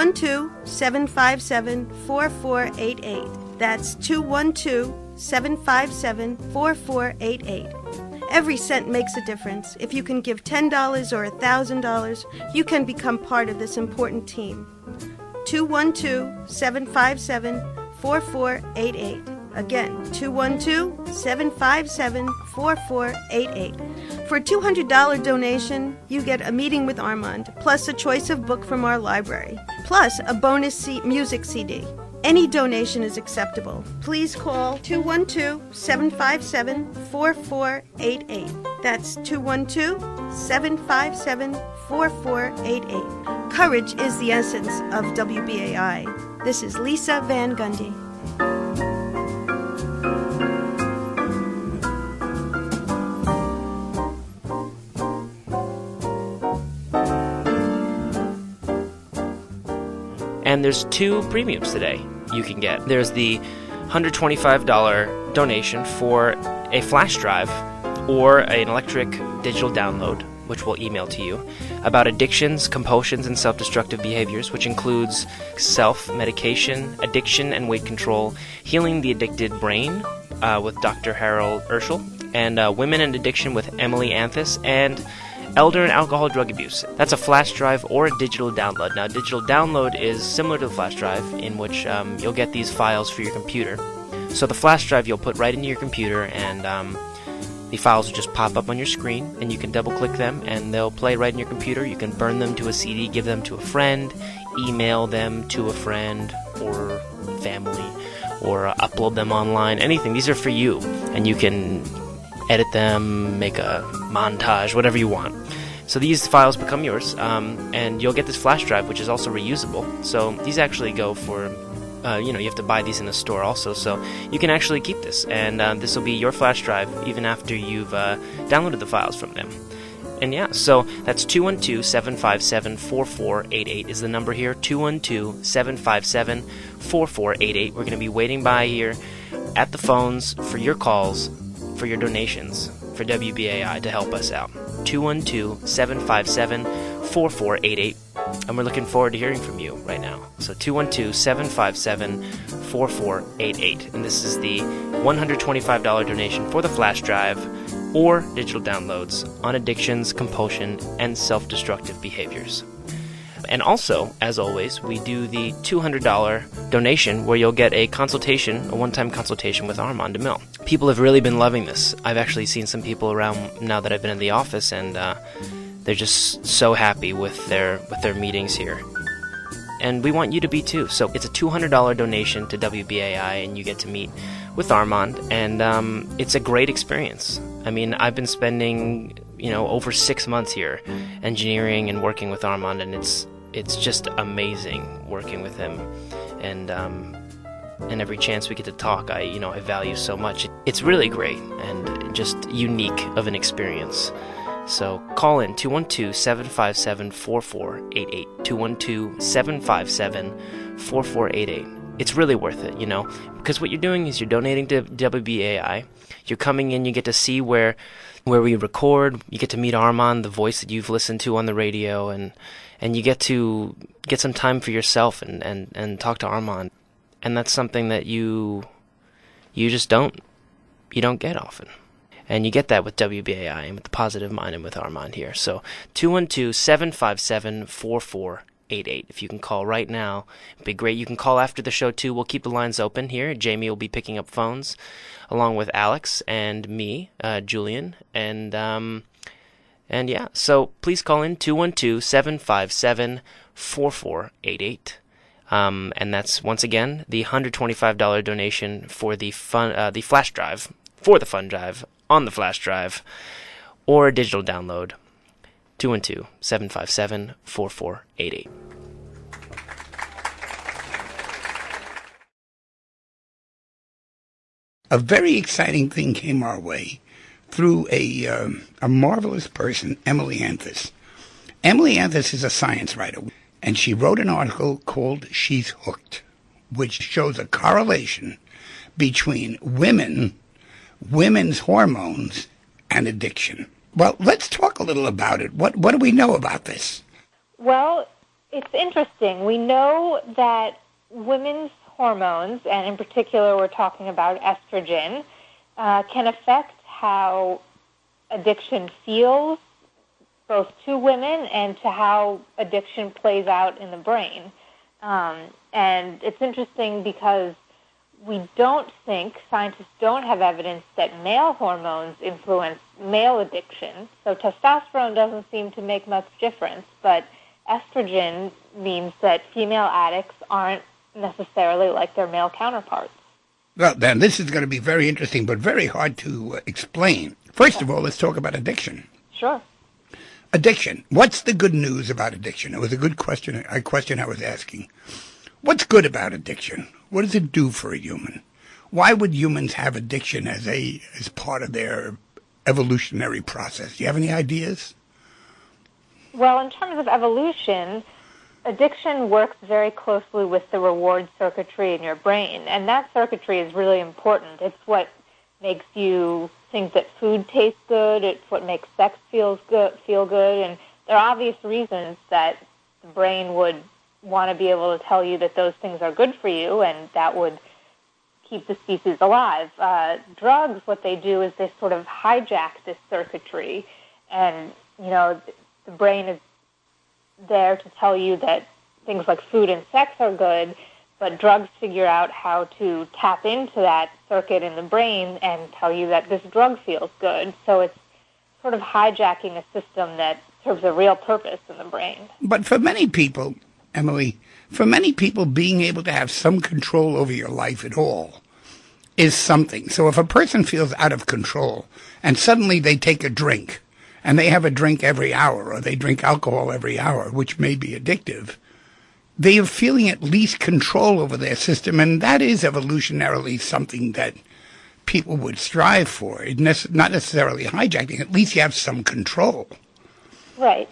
212-757-4488. That's 212-757-4488. Every cent makes a difference. If you can give $10 or $1,000, you can become part of this important team. 212-757-4488. Again, 212-757-4488. For a $200 donation, you get a meeting with Armand, plus a choice of book from our library, plus a bonus music CD. Any donation is acceptable. Please call 212-757-4488. That's 212-757-4488. Courage is the essence of WBAI. This is Lisa Van Gundy. And there's two premiums today you can get. There's the $125 donation for a flash drive or an electric digital download, which we'll email to you, about addictions, compulsions, and self-destructive behaviors, which includes self-medication, addiction and weight control, healing the addicted brain with Dr. Harold Urschel, and women and addiction with Emily Anthus, and elder and alcohol drug abuse. That's a flash drive or a digital download. Now, digital download is similar to the flash drive, in which you'll get these files for your computer. So the flash drive you'll put right into your computer, and the files will just pop up on your screen, and you can double-click them, and they'll play right in your computer. You can burn them to a CD, give them to a friend, email them to a friend or family, or upload them online, anything. These are for you, and you can edit them, make a montage, whatever you want. So these files become yours, and you'll get this flash drive, which is also reusable. So these actually go for, you have to buy these in the store also, so you can actually keep this, and this will be your flash drive even after you've downloaded the files from them. And yeah, so that's 212-757-4488 is the number here, 212-757-4488. We're going to be waiting by here at the phones for your calls, for your donations, for WBAI to help us out. 212-757-4488. And we're looking forward to hearing from you right now. So 212-757-4488. And this is the $125 donation for the flash drive or digital downloads on addictions, compulsion, and self-destructive behaviors. And also, as always, we do the $200 donation where you'll get a consultation, a one-time consultation with Armand DeMille. People have really been loving this. I've actually seen some people around now that I've been in the office, and they're just so happy with their meetings here. And we want you to be too. So it's a $200 donation to WBAI, and you get to meet with Armand, and it's a great experience. I mean, I've been spending, over 6 months here engineering and working with Armand, and it's just amazing working with him, and every chance we get to talk, I value so much. It's really great and just unique of an experience. So call in 212-757-4488, 212-757-4488. It's really worth it, because what you're doing is you're donating to WBAI. You're coming in, you get to see where we record, you get to meet Armand, the voice that you've listened to on the radio, and you get to get some time for yourself and talk to Armand. And that's something that you just don't get often. And you get that with WBAI and with the Positive Mind and with Armand here. So 212-757-4488. If you can call right now, it'd be great. You can call after the show too. We'll keep the lines open here. Jamie will be picking up phones along with Alex and me, Julian, and yeah. So please call in 212-757-4488. And that's once again the $125 donation for the flash drive, for the fun drive on the flash drive, or a digital download. 212-757-4488. A very exciting thing came our way through a marvelous person, Emily Anthus. Emily Anthus is a science writer, and she wrote an article called She's Hooked, which shows a correlation between women's hormones, and addiction. Well, let's talk a little about it. What do we know about this? Well, it's interesting. We know that women's hormones, and in particular we're talking about estrogen, can affect how addiction feels, both to women and to how addiction plays out in the brain. And it's interesting because scientists don't have evidence that male hormones influence male addiction. So testosterone doesn't seem to make much difference, but estrogen means that female addicts aren't necessarily like their male counterparts. Well, then this is going to be very interesting, but very hard to explain. First of all, let's talk about addiction. Sure. Addiction. What's the good news about addiction? It was a good question. A question I was asking. What's good about addiction? What does it do for a human? Why would humans have addiction as part of their evolutionary process? Do you have any ideas? Well, in terms of evolution, addiction works very closely with the reward circuitry in your brain, and that circuitry is really important. It's what makes you think that food tastes good. It's what makes sex feel good, and there are obvious reasons that the brain would want to be able to tell you that those things are good for you, and that would keep the species alive. Drugs, what they do is they sort of hijack this circuitry, and the brain is there to tell you that things like food and sex are good, but drugs figure out how to tap into that circuit in the brain and tell you that this drug feels good. So it's sort of hijacking a system that serves a real purpose in the brain. But for many people, Emily, being able to have some control over your life at all is something. So if a person feels out of control and suddenly they take a drink, and they have a drink every hour, or they drink alcohol every hour, which may be addictive, they are feeling at least control over their system, and that is evolutionarily something that people would strive for. It's not necessarily hijacking. At least you have some control. Right.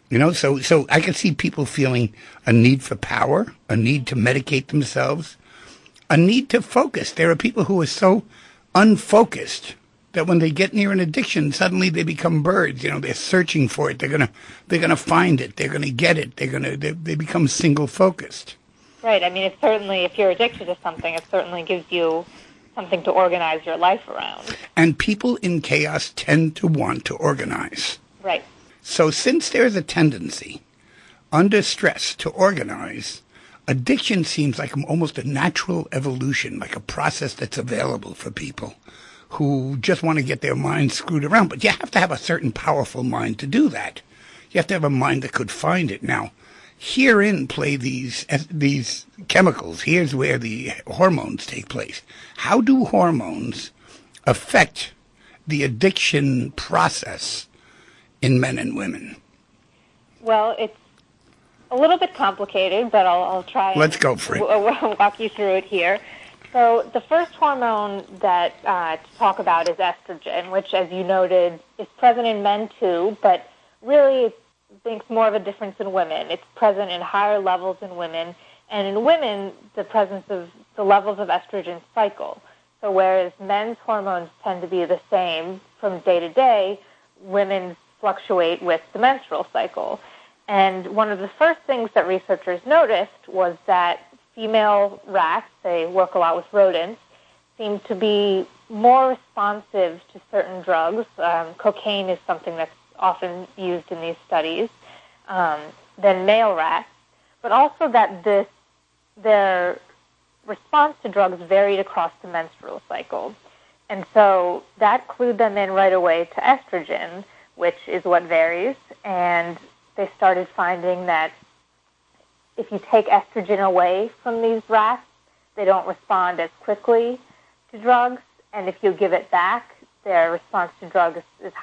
So I can see people feeling a need for power, a need to medicate themselves, a need to focus. There are people who are so unfocused that when they get near an addiction, suddenly they become birds. They're searching for it. They're gonna find it. They're gonna get it. They become single focused. Right. I mean, it's certainly, if you're addicted to something, it certainly gives you something to organize your life around. And people in chaos tend to want to organize. Right. So since there's a tendency under stress to organize, addiction seems like almost a natural evolution, like a process that's available for people who just want to get their minds screwed around. But you have to have a certain powerful mind to do that. You have to have a mind that could find it. Now, herein play these chemicals. Here's where the hormones take place. How do hormones affect the addiction process in men and women? Well, it's a little bit complicated, but I'll try. Let's go for it. Walk you through it here. So the first hormone that to talk about is estrogen, which, as you noted, is present in men too, but really it makes more of a difference in women. It's present in higher levels in women, and in women, the levels of estrogen cycle. So whereas men's hormones tend to be the same from day to day, women's fluctuate with the menstrual cycle. And one of the first things that researchers noticed was that female rats, they work a lot with rodents, seem to be more responsive to certain drugs. Cocaine is something that's often used in these studies, than male rats, but also that their response to drugs varied across the menstrual cycle. And so that clued them in right away to estrogen, which is what varies, and they started finding that if you take estrogen away from these rats, they don't respond as quickly to drugs, and if you give it back, their response to drugs is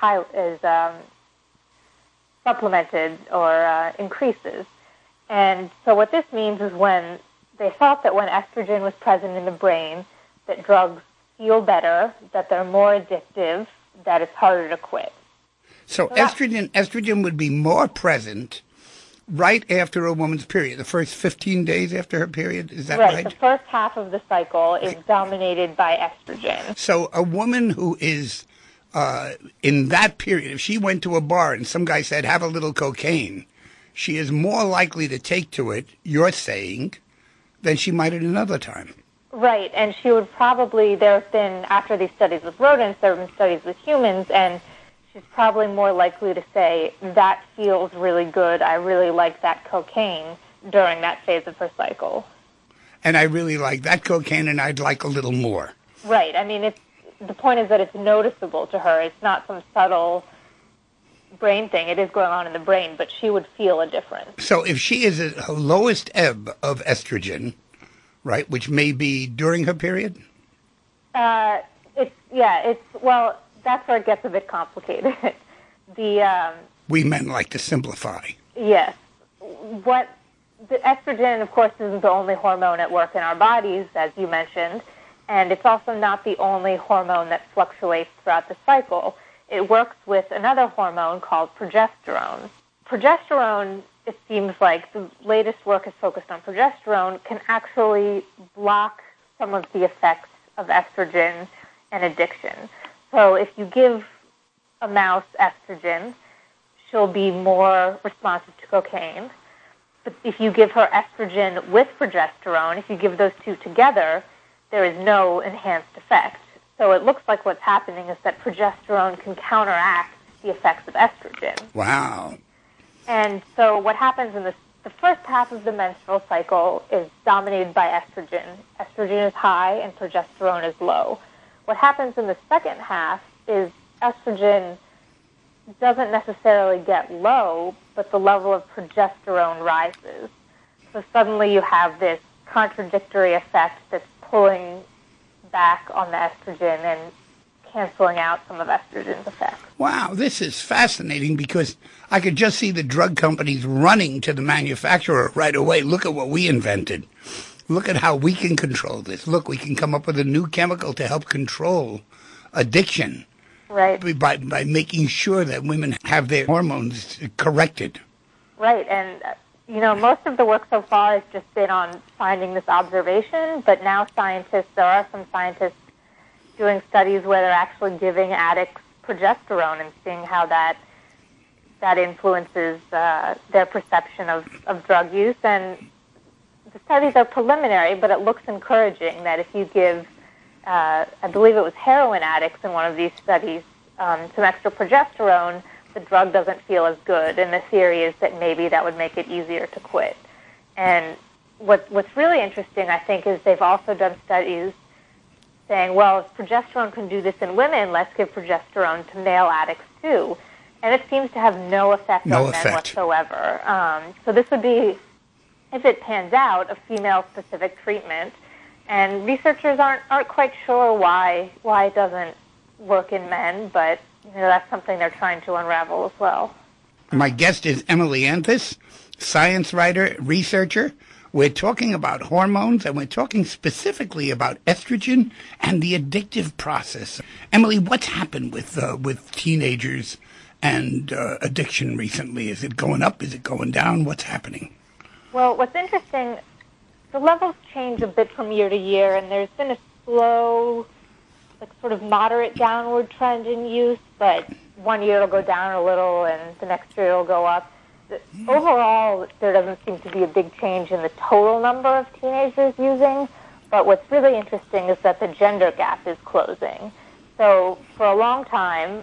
supplemented or increases. And so what this means is when they thought that when estrogen was present in the brain, that drugs feel better, that they're more addictive, that it's harder to quit. So estrogen would be more present right after a woman's period, the first 15 days after her period, is that right? Right, the first half of the cycle is dominated by estrogen. So a woman who is in that period, if she went to a bar and some guy said, have a little cocaine, she is more likely to take to it, you're saying, than she might at another time. Right, and she would probably, there have been, after these studies with rodents, there have been studies with humans, and she's probably more likely to say, that feels really good, I really like that cocaine during that phase of her cycle. And I really like that cocaine, and I'd like a little more. Right, I mean, the point is that it's noticeable to her. It's not some subtle brain thing. It is going on in the brain, but she would feel a difference. So if she is at her lowest ebb of estrogen, right, which may be during her period? Well, that's where it gets a bit complicated. We men like to simplify. Yes. The estrogen, of course, isn't the only hormone at work in our bodies, as you mentioned, and it's also not the only hormone that fluctuates throughout the cycle. It works with another hormone called progesterone. Progesterone it seems like the latest work is focused on progesterone, can actually block some of the effects of estrogen and addiction. So if you give a mouse estrogen, she'll be more responsive to cocaine. But if you give her estrogen with progesterone, if you give those two together, there is no enhanced effect. So it looks like what's happening is that progesterone can counteract the effects of estrogen. Wow. And so what happens in the first half of the menstrual cycle is dominated by estrogen. Estrogen is high and progesterone is low. What happens in the second half is estrogen doesn't necessarily get low, but the level of progesterone rises. So suddenly you have this contradictory effect that's pulling back on the estrogen and canceling out some of estrogen's effects. Wow, this is fascinating because I could just see the drug companies running to the manufacturer right away. Look at what we invented. Look at how we can control this. Look, we can come up with a new chemical to help control addiction. Right. By making sure that women have their hormones corrected. Right, and most of the work so far has just been on finding this observation, but now there are some scientists doing studies where they're actually giving addicts progesterone and seeing how that influences their perception of drug use. And the studies are preliminary, but it looks encouraging that if you give, I believe it was heroin addicts in one of these studies, some extra progesterone, the drug doesn't feel as good. And the theory is that maybe that would make it easier to quit. And what's really interesting, I think, is they've also done studies saying, well, if progesterone can do this in women, let's give progesterone to male addicts too. And it seems to have no effect on men whatsoever. So this would be, if it pans out, a female-specific treatment. And researchers aren't quite sure why it doesn't work in men, but that's something they're trying to unravel as well. My guest is Emily Anthus, science writer, researcher. We're talking about hormones, and we're talking specifically about estrogen and the addictive process. Emily, what's happened with teenagers and addiction recently? Is it going up? Is it going down? What's happening? Well, what's interesting, the levels change a bit from year to year, and there's been a slow, sort of moderate downward trend in use, but one year it'll go down a little, and the next year it'll go up. Overall, there doesn't seem to be a big change in the total number of teenagers using, but what's really interesting is that the gender gap is closing. So for a long time,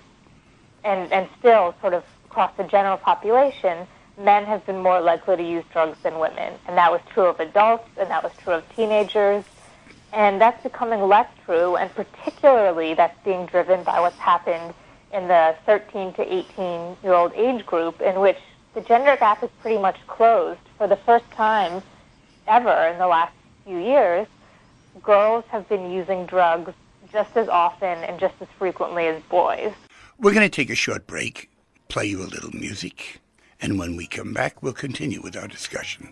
and still sort of across the general population, men have been more likely to use drugs than women. And that was true of adults, and that was true of teenagers. And that's becoming less true, and particularly that's being driven by what's happened in the 13 to 18-year-old age group, in which the gender gap is pretty much closed. For the first time ever in the last few years, girls have been using drugs just as often and just as frequently as boys. We're going to take a short break, play you a little music, and when we come back, we'll continue with our discussion.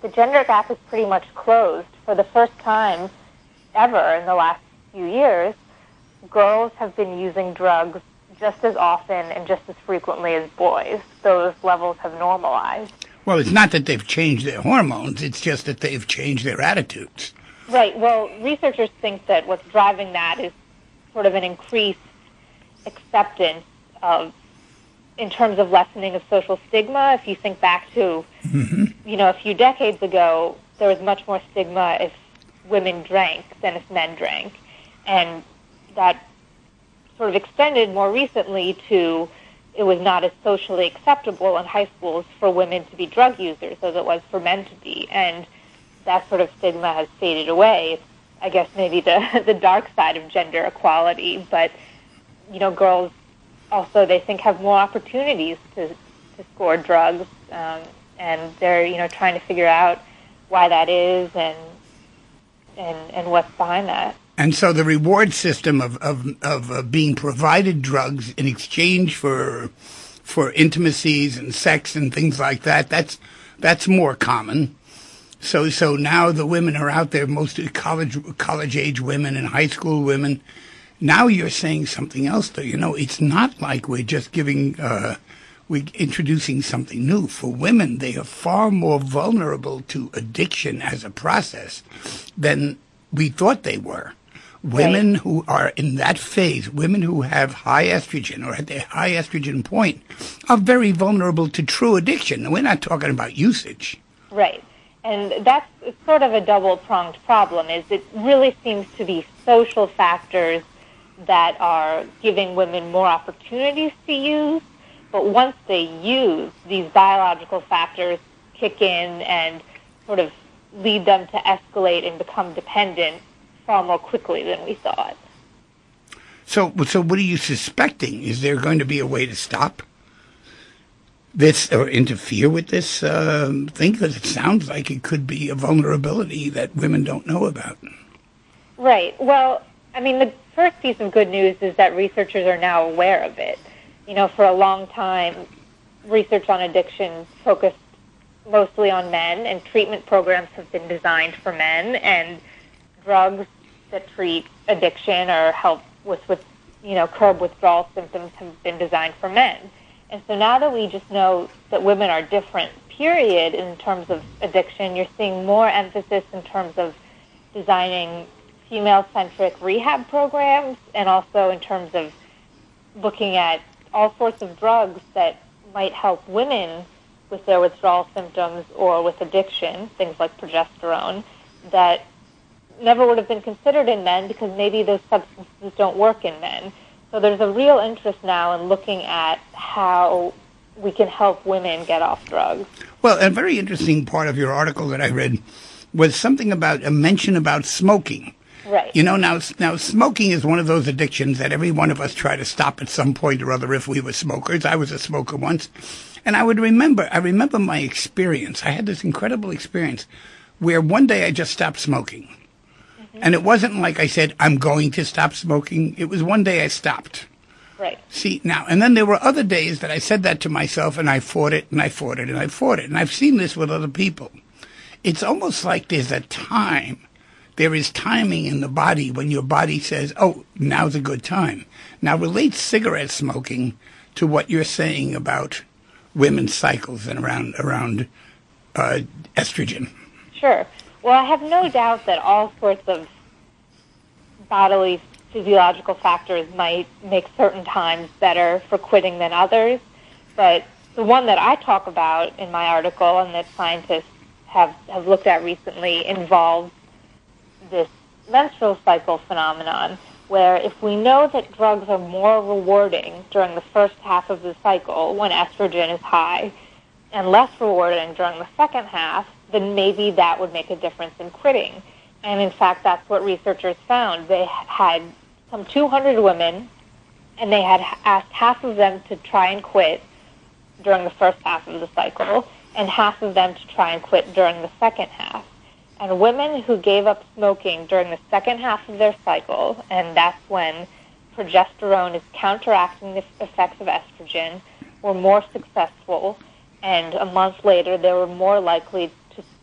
gender gap is pretty much closed. For the first time ever in the last few years, girls have been using drugs just as often and just as frequently as boys. Those levels have normalized. Well, it's not that they've changed their hormones, it's just that they've changed their attitudes. Right. Well, researchers think that what's driving that is sort of an increased acceptance of, in terms of lessening of social stigma. If you think back to, a few decades ago, there was much more stigma if women drank than if men drank. And that sort of extended more recently to it was not as socially acceptable in high schools for women to be drug users as it was for men to be. And that sort of stigma has faded away. It's, I guess, maybe the dark side of gender equality. But, girls also, they think, have more opportunities to score drugs. And they're, trying to figure out why that is and what's behind that. And so the reward system of being provided drugs in exchange for intimacies and sex and things like that, that's more common. So now the women are out there, mostly college age women and high school women. Now you're saying something else though. It's not like we're just we're introducing something new. For women, they are far more vulnerable to addiction as a process than we thought they were. Women who are in that phase, women who have high estrogen or at their high estrogen point, are very vulnerable to true addiction. We're not talking about usage. Right. And that's sort of a double-pronged problem, is it really seems to be social factors that are giving women more opportunities to use, but once they use, these biological factors kick in and sort of lead them to escalate and become dependent far more quickly than we thought. So what are you suspecting? Is there going to be a way to stop this or interfere with this thing? Because it sounds like it could be a vulnerability that women don't know about. Right. Well, the first piece of good news is that researchers are now aware of it. For a long time, research on addiction focused mostly on men, and treatment programs have been designed for men, and drugs that treat addiction or help with curb withdrawal symptoms have been designed for men. And so now that we just know that women are different, period, in terms of addiction, you're seeing more emphasis in terms of designing female-centric rehab programs, and also in terms of looking at all sorts of drugs that might help women with their withdrawal symptoms or with addiction, things like progesterone, that never would have been considered in men because maybe those substances don't work in men. So there's a real interest now in looking at how we can help women get off drugs. Well, a very interesting part of your article that I read was something about a mention about smoking. Right. Now smoking is one of those addictions that every one of us try to stop at some point or other if we were smokers. I was a smoker once. And I remember my experience. I had this incredible experience where one day I just stopped smoking. And it wasn't like I said, I'm going to stop smoking. It was one day I stopped. Right. See, now, and then there were other days that I said that to myself, and I fought it, and I fought it, and I fought it. And I've seen this with other people. It's almost like there's a time. There is timing in the body when your body says, oh, now's a good time. Now, relate cigarette smoking to what you're saying about women's cycles and around estrogen. Sure. Well, I have no doubt that all sorts of bodily physiological factors might make certain times better for quitting than others. But the one that I talk about in my article and that scientists have looked at recently involves this menstrual cycle phenomenon, where if we know that drugs are more rewarding during the first half of the cycle when estrogen is high and less rewarding during the second half, then maybe that would make a difference in quitting. And in fact, that's what researchers found. They had some 200 women, and they had asked half of them to try and quit during the first half of the cycle, and half of them to try and quit during the second half. And women who gave up smoking during the second half of their cycle, and that's when progesterone is counteracting the effects of estrogen, were more successful, and a month later they were more likely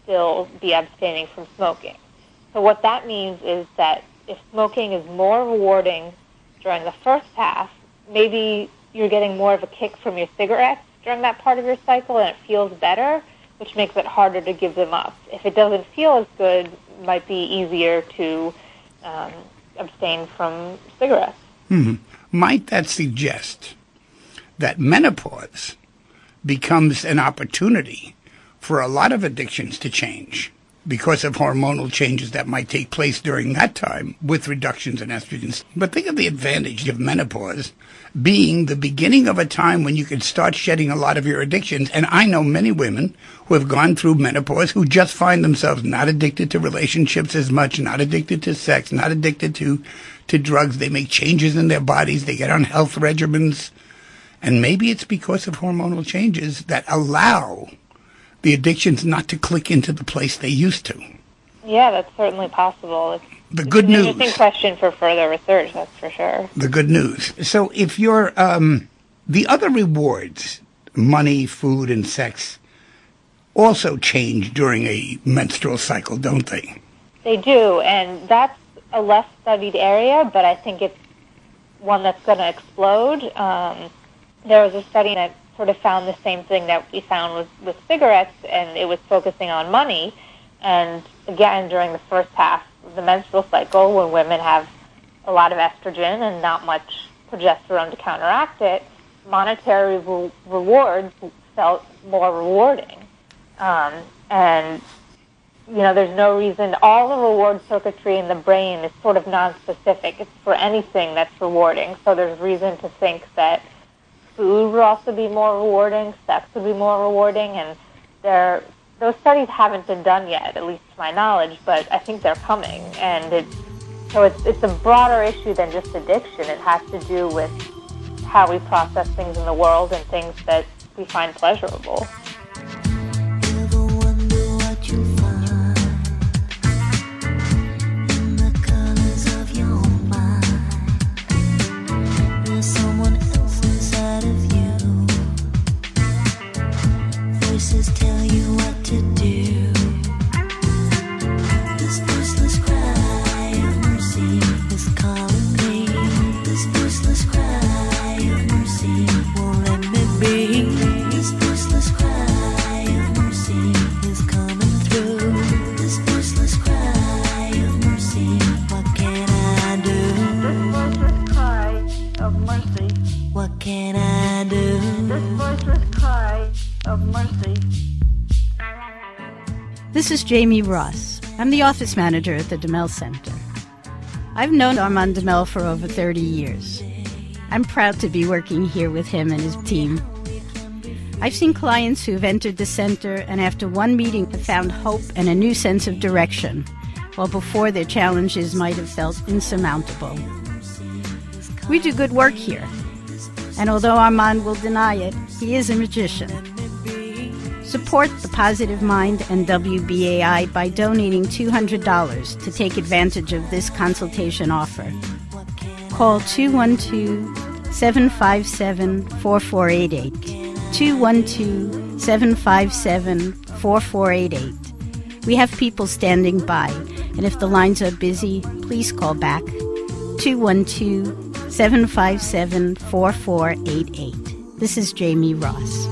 still be abstaining from smoking. So what that means is that if smoking is more rewarding during the first half, maybe you're getting more of a kick from your cigarettes during that part of your cycle and it feels better, which makes it harder to give them up. If it doesn't feel as good, it might be easier to abstain from cigarettes. Might that suggest that menopause becomes an opportunity for a lot of addictions to change because of hormonal changes that might take place during that time with reductions in estrogens? But think of the advantage of menopause being the beginning of a time when you can start shedding a lot of your addictions. And I know many women who have gone through menopause who just find themselves not addicted to relationships as much, not addicted to sex, not addicted to drugs. They make changes in their bodies. They get on health regimens. And maybe it's because of hormonal changes that allow the addictions not to click into the place they used to. Yeah, that's certainly possible. The good news. It's an interesting question for further research, that's for sure. The good news. So if you're, the other rewards, money, food, and sex, also change during a menstrual cycle, don't they? They do, and that's a less studied area, but I think it's one that's going to explode. There was a study that sort of found the same thing that we found with cigarettes, and it was focusing on money. And again, during the first half of the menstrual cycle, when women have a lot of estrogen and not much progesterone to counteract it, monetary rewards felt more rewarding. And, you know, there's no reason. All the reward circuitry in the brain is sort of nonspecific. It's for anything that's rewarding. So there's reason to think that food would also be more rewarding, sex would be more rewarding, and those studies haven't been done yet, at least to my knowledge, but I think they're coming. And it's a broader issue than just addiction. It has to do with how we process things in the world and things that we find pleasurable. Voices tell you what to do. This voiceless cry of mercy is calling me. This voiceless cry of mercy won't let me be. This voiceless cry of mercy is coming through. This voiceless cry of mercy, what can I do? This voiceless cry of mercy, what can I do? This voiceless cry of mercy. This is Jamie Ross. I'm the office manager at the DeMel Center. I've known Armand DeMel for over 30 years. I'm proud to be working here with him and his team. I've seen clients who have entered the center and after one meeting have found hope and a new sense of direction, while before their challenges might have felt insurmountable. We do good work here, and although Armand will deny it, he is a magician. Support The Positive Mind and WBAI by donating $200 to take advantage of this consultation offer. Call 212-757-4488. 212-757-4488. We have people standing by, and if the lines are busy, please call back. 212-757-4488. This is Jamie Ross.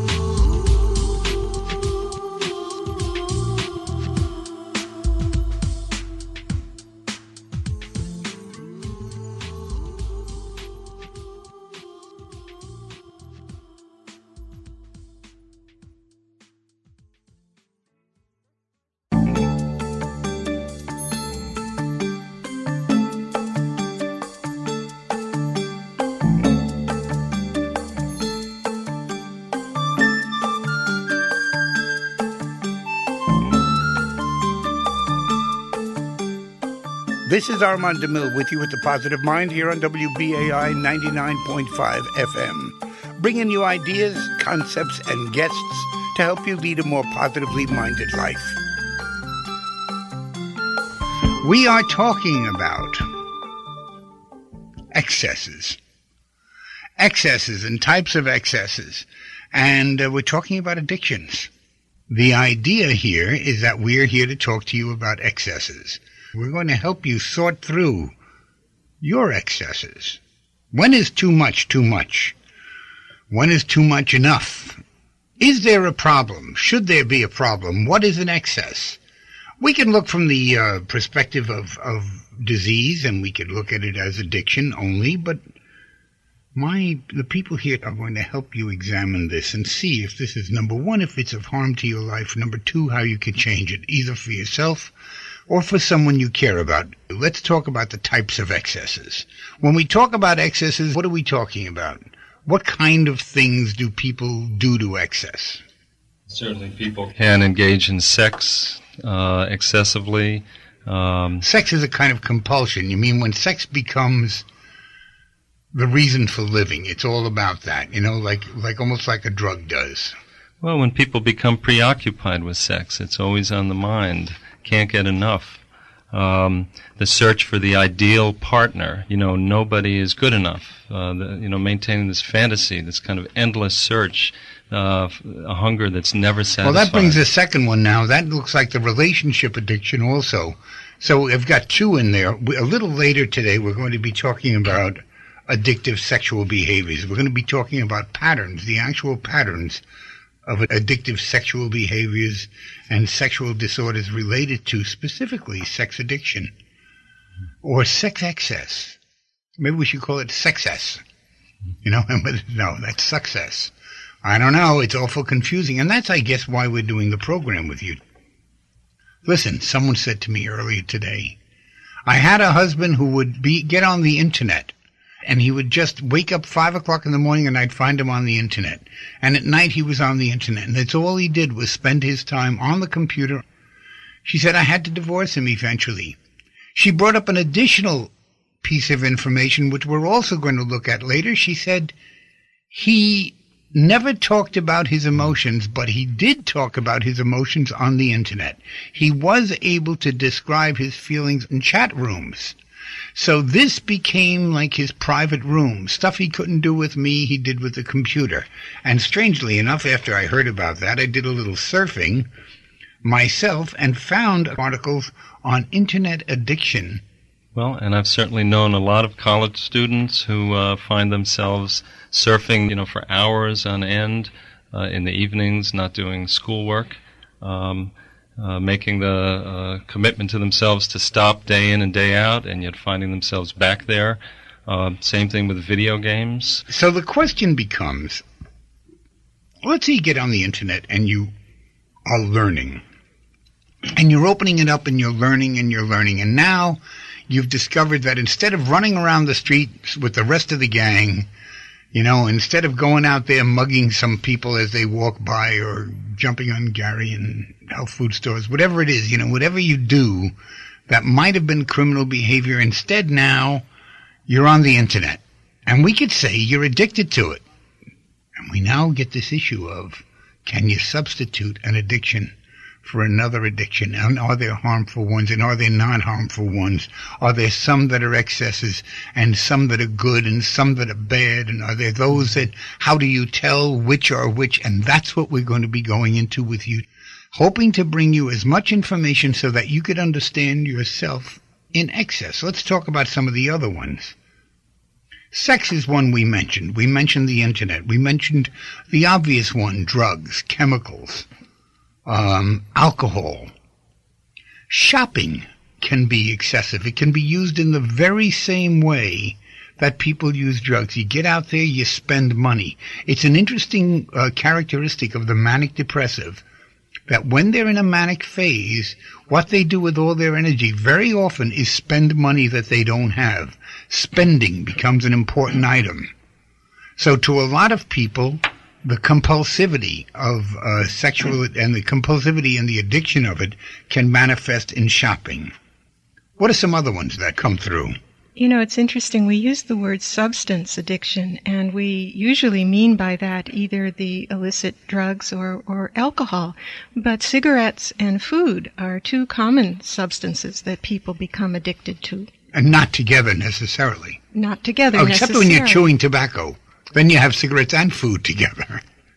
This is Armand DeMille with you at The Positive Mind here on WBAI 99.5 FM, bringing you ideas, concepts, and guests to help you lead a more positively minded life. We are talking about excesses and types of excesses, and we're talking about addictions. The idea here is that we're here to talk to you about excesses. We're going to help you sort through your excesses. When is too much too much? When is too much enough? Is there a problem? Should there be a problem? What is an excess? We can look from the perspective of disease, and we could look at it as addiction only, but the people here are going to help you examine this and see if this is, number one, if it's of harm to your life, number two, how you can change it, either for yourself or for someone you care about. Let's talk about the types of excesses. When we talk about excesses, what are we talking about? What kind of things do people do to excess? Certainly people can engage in sex excessively. Sex is a kind of compulsion. You mean when sex becomes the reason for living? It's all about that, like almost like a drug does. Well, when people become preoccupied with sex, it's always on the mind. Can't get enough. The search for the ideal partner. Nobody is good enough. Maintaining this fantasy, this kind of endless search, a hunger that's never satisfied. Well, that brings the second one now. That looks like the relationship addiction also. So I've got two in there. A little later today, we're going to be talking about addictive sexual behaviors. We're going to be talking about patterns, the actual patterns of addictive sexual behaviors and sexual disorders related to specifically sex addiction or sex excess. Maybe we should call it sexess. No, that's success. I don't know. It's awful confusing. And that's, I guess, why we're doing the program with you. Listen, someone said to me earlier today, I had a husband who would get on the internet, and he would just wake up 5 o'clock in the morning and I'd find him on the internet. And at night he was on the internet. And that's all he did was spend his time on the computer. She said, I had to divorce him eventually. She brought up an additional piece of information, which we're also going to look at later. She said he never talked about his emotions, but he did talk about his emotions on the internet. He was able to describe his feelings in chat rooms. So this became like his private room. Stuff he couldn't do with me, he did with the computer. And strangely enough, after I heard about that, I did a little surfing myself and found articles on internet addiction. Well, and I've certainly known a lot of college students who find themselves surfing, for hours on end in the evenings, not doing schoolwork. Making the commitment to themselves to stop day in and day out, and yet finding themselves back there. Same thing with video games. So the question becomes, let's say you get on the internet and you are learning. And you're opening it up and you're learning and you're learning. And now you've discovered that instead of running around the streets with the rest of the gang, instead of going out there mugging some people as they walk by or jumping on Gary in health food stores, whatever it is, whatever you do that might have been criminal behavior, instead now you're on the internet. And we could say you're addicted to it. And we now get this issue of, can you substitute an addiction for another addiction? And are there harmful ones and are there non-harmful ones? Are there some that are excesses and some that are good and some that are bad? And are there those that, how do you tell which are which? And that's what we're going to be going into with you, hoping to bring you as much information so that you could understand yourself in excess. Let's talk about some of the other ones. Sex is one we mentioned. We mentioned the internet. We mentioned the obvious one, drugs, chemicals, alcohol. Shopping can be excessive. It can be used in the very same way that people use drugs. You get out there, you spend money. It's an interesting characteristic of the manic depressive that when they're in a manic phase, what they do with all their energy very often is spend money that they don't have. Spending becomes an important item. So to a lot of people, the compulsivity of sexual and the compulsivity and the addiction of it can manifest in shopping. What are some other ones that come through? It's interesting. We use the word substance addiction, and we usually mean by that either the illicit drugs or alcohol. But cigarettes and food are two common substances that people become addicted to. And not together necessarily. Not together necessarily. Except when you're chewing tobacco. Then you have cigarettes and food together.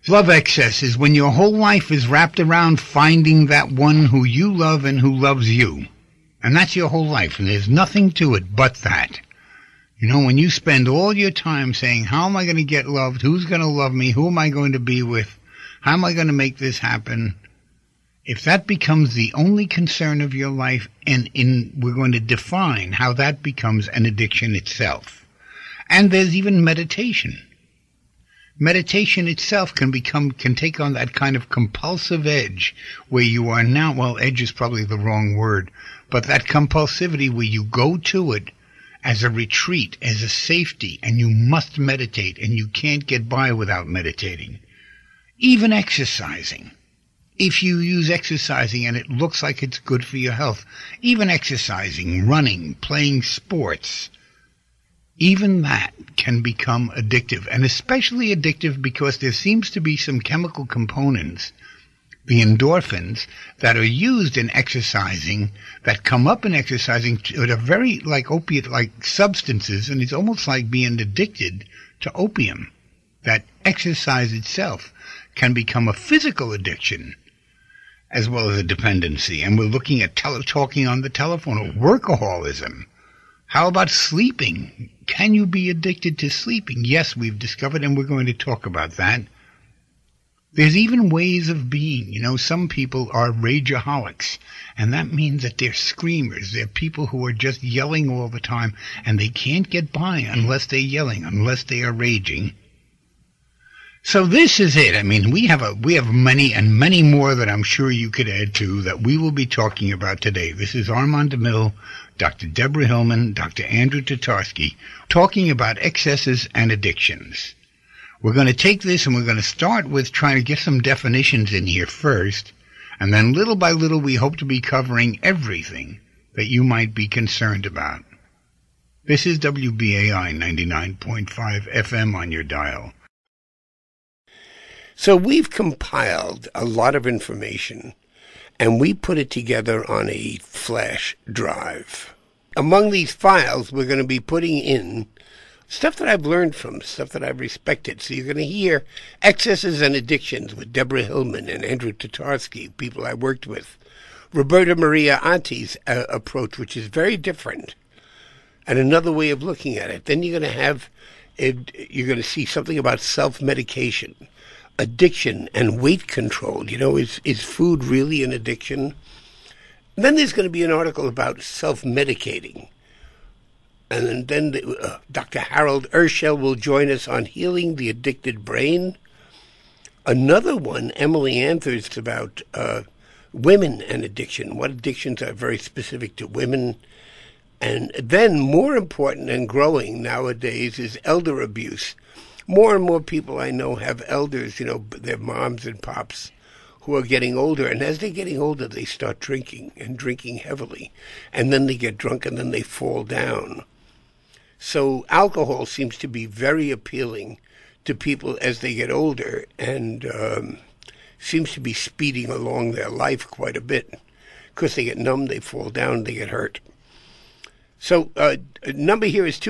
Love excess is when your whole life is wrapped around finding that one who you love and who loves you. And that's your whole life, and there's nothing to it but that. You know, when you spend all your time saying, how am I going to get loved? Who's going to love me? Who am I going to be with? How am I going to make this happen? If that becomes the only concern of your life, we're going to define how that becomes an addiction itself. And there's even meditation. Meditation itself can take on that kind of compulsive edge where you are now, well, edge is probably the wrong word, but that compulsivity where you go to it as a retreat, as a safety, and you must meditate, and you can't get by without meditating. Even exercising. If you use exercising and it looks like it's good for your health, even exercising, running, playing sports, even that can become addictive, and especially addictive because there seems to be some chemical components, the endorphins, that are used in exercising, that come up in exercising, that are very like opiate-like substances, and it's almost like being addicted to opium. That exercise itself can become a physical addiction as well as a dependency. And we're looking at talking on the telephone, or workaholism. How about sleeping? Can you be addicted to sleeping? Yes, we've discovered, and we're going to talk about that. There's even ways of being. You know, some people are rageaholics, and that means that they're screamers. They're people who are just yelling all the time, and they can't get by unless they're yelling, unless they are raging. So this is it. I mean, we have many and many more that I'm sure you could add to that we will be talking about today. This is Armand DeMille, Dr. Deborah Hillman, Dr. Andrew Tatarsky, talking about excesses and addictions. We're going to take this and we're going to start with trying to get some definitions in here first, and then little by little we hope to be covering everything that you might be concerned about. This is WBAI 99.5 FM on your dial. So we've compiled a lot of information, and we put it together on a flash drive. Among these files, we're going to be putting in stuff that I've learned from, stuff that I've respected. So you're going to hear Excesses and Addictions with Deborah Hillman and Andrew Tatarsky, people I worked with. Roberta Maria Anti's approach, which is very different, and another way of looking at it. Then you're going to see something about self-medication, addiction, and weight control. You know, is food really an addiction? And then there's going to be an article about self-medicating. And then Dr. Harold Urschel will join us on healing the addicted brain. Another one, Emily Anthers, about women and addiction. What addictions are very specific to women. And then, more important and growing nowadays, is elder abuse. More and more people I know have elders, you know, their moms and pops, who are getting older. And as they're getting older, they start drinking, and drinking heavily. And then they get drunk, and then they fall down. So alcohol seems to be very appealing to people as they get older, and seems to be speeding along their life quite a bit. Because they get numb, they fall down, they get hurt. So number here is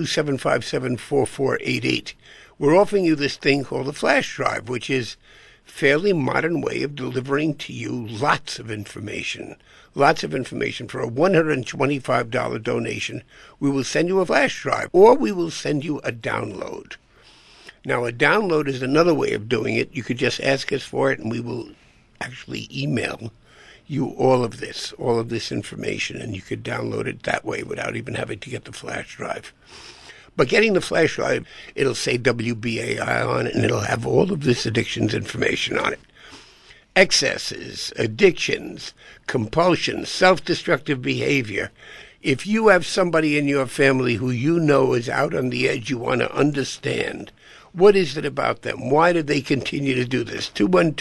212-757-4488. We're offering you this thing called a flash drive, which is a fairly modern way of delivering to you lots of information. Lots of information. For a $125 donation, we will send you a flash drive, or we will send you a download. Now, a download is another way of doing it. You could just ask us for it, and we will actually email you all of this information, and you could download it that way without even having to get the flash drive. But getting the flash drive, it'll say WBAI on it, and it'll have all of this addictions information on it. Excesses, addictions, compulsions, self-destructive behavior. If you have somebody in your family who you know is out on the edge, you want to understand. What is it about them? Why do they continue to do this?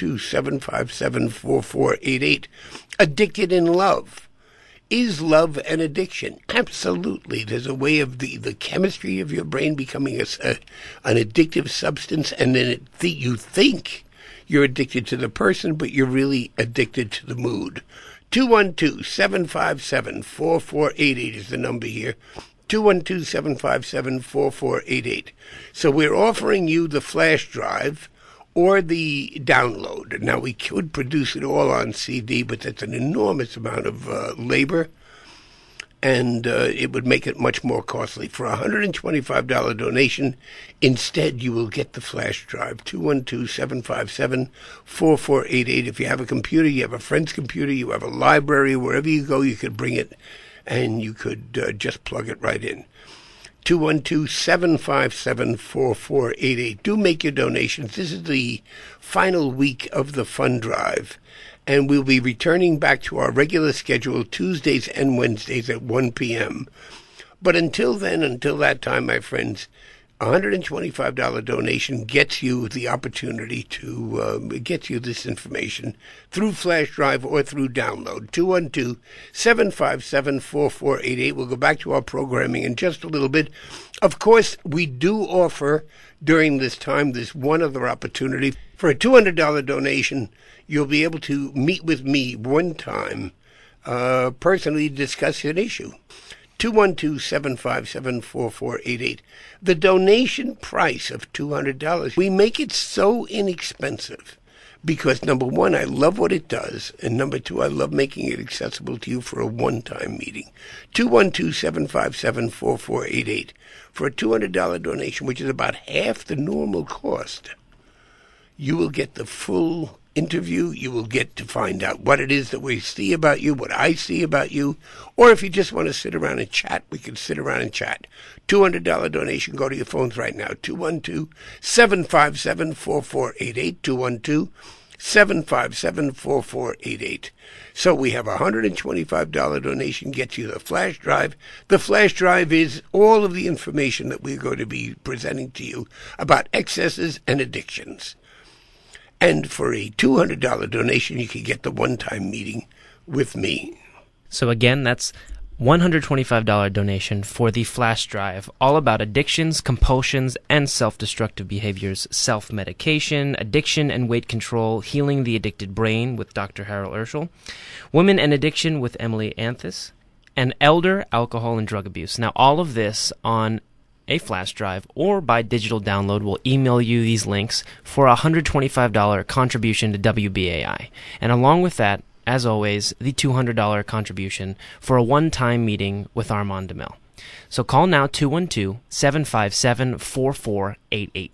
212-757-4488. Addicted in love. Is love an addiction? Absolutely. There's a way of the chemistry of your brain becoming an addictive substance, and then you think you're addicted to the person, but you're really addicted to the mood. 212-757-4488 is the number here. 212-757-4488. So we're offering you the flash drive, or the download. Now, we could produce it all on CD, but that's an enormous amount of labor, and it would make it much more costly. For a $125 donation, instead, you will get the flash drive, 212-757-4488. If you have a computer, you have a friend's computer, you have a library, wherever you go, you could bring it, and you could just plug it right in. 212-757-4488. Do make your donations. This is the final week of the fund drive, and we'll be returning back to our regular schedule Tuesdays and Wednesdays at 1 p.m. But until then, until that time, my friends, a $125 donation gets you the opportunity to get you this information through flash drive or through download. 212-757-4488. We'll go back to our programming in just a little bit. Of course, we do offer during this time this one other opportunity. For a $200 donation, you'll be able to meet with me one time, personally discuss an issue. 212-757-4488. The donation price of $200. We make it so inexpensive because, number one, I love what it does, and number two, I love making it accessible to you for a one-time meeting. 212-757-4488. For a $200 donation, which is about half the normal cost, you will get the full interview. You will get to find out what it is that we see about you, what I see about you, or if you just want to sit around and chat, we can sit around and chat. $200 donation. Go to your phones right now. 212-757-4488. 212-757-4488. So we have a $125 donation, gets you the flash drive. The flash drive is all of the information that we're going to be presenting to you about excesses and addictions. And for a $200 donation, you can get the one-time meeting with me. So again, that's $125 donation for the flash drive, all about addictions, compulsions, and self-destructive behaviors, self-medication, addiction and weight control, healing the addicted brain with Dr. Harold Urschel, women and addiction with Emily Anthis, and elder alcohol and drug abuse. Now, all of this on a flash drive or by digital download. We'll email you these links for a $125 contribution to WBAI. And along with that, as always, the $200 contribution for a one-time meeting with Armand DeMille. So call now, 212-757-4488.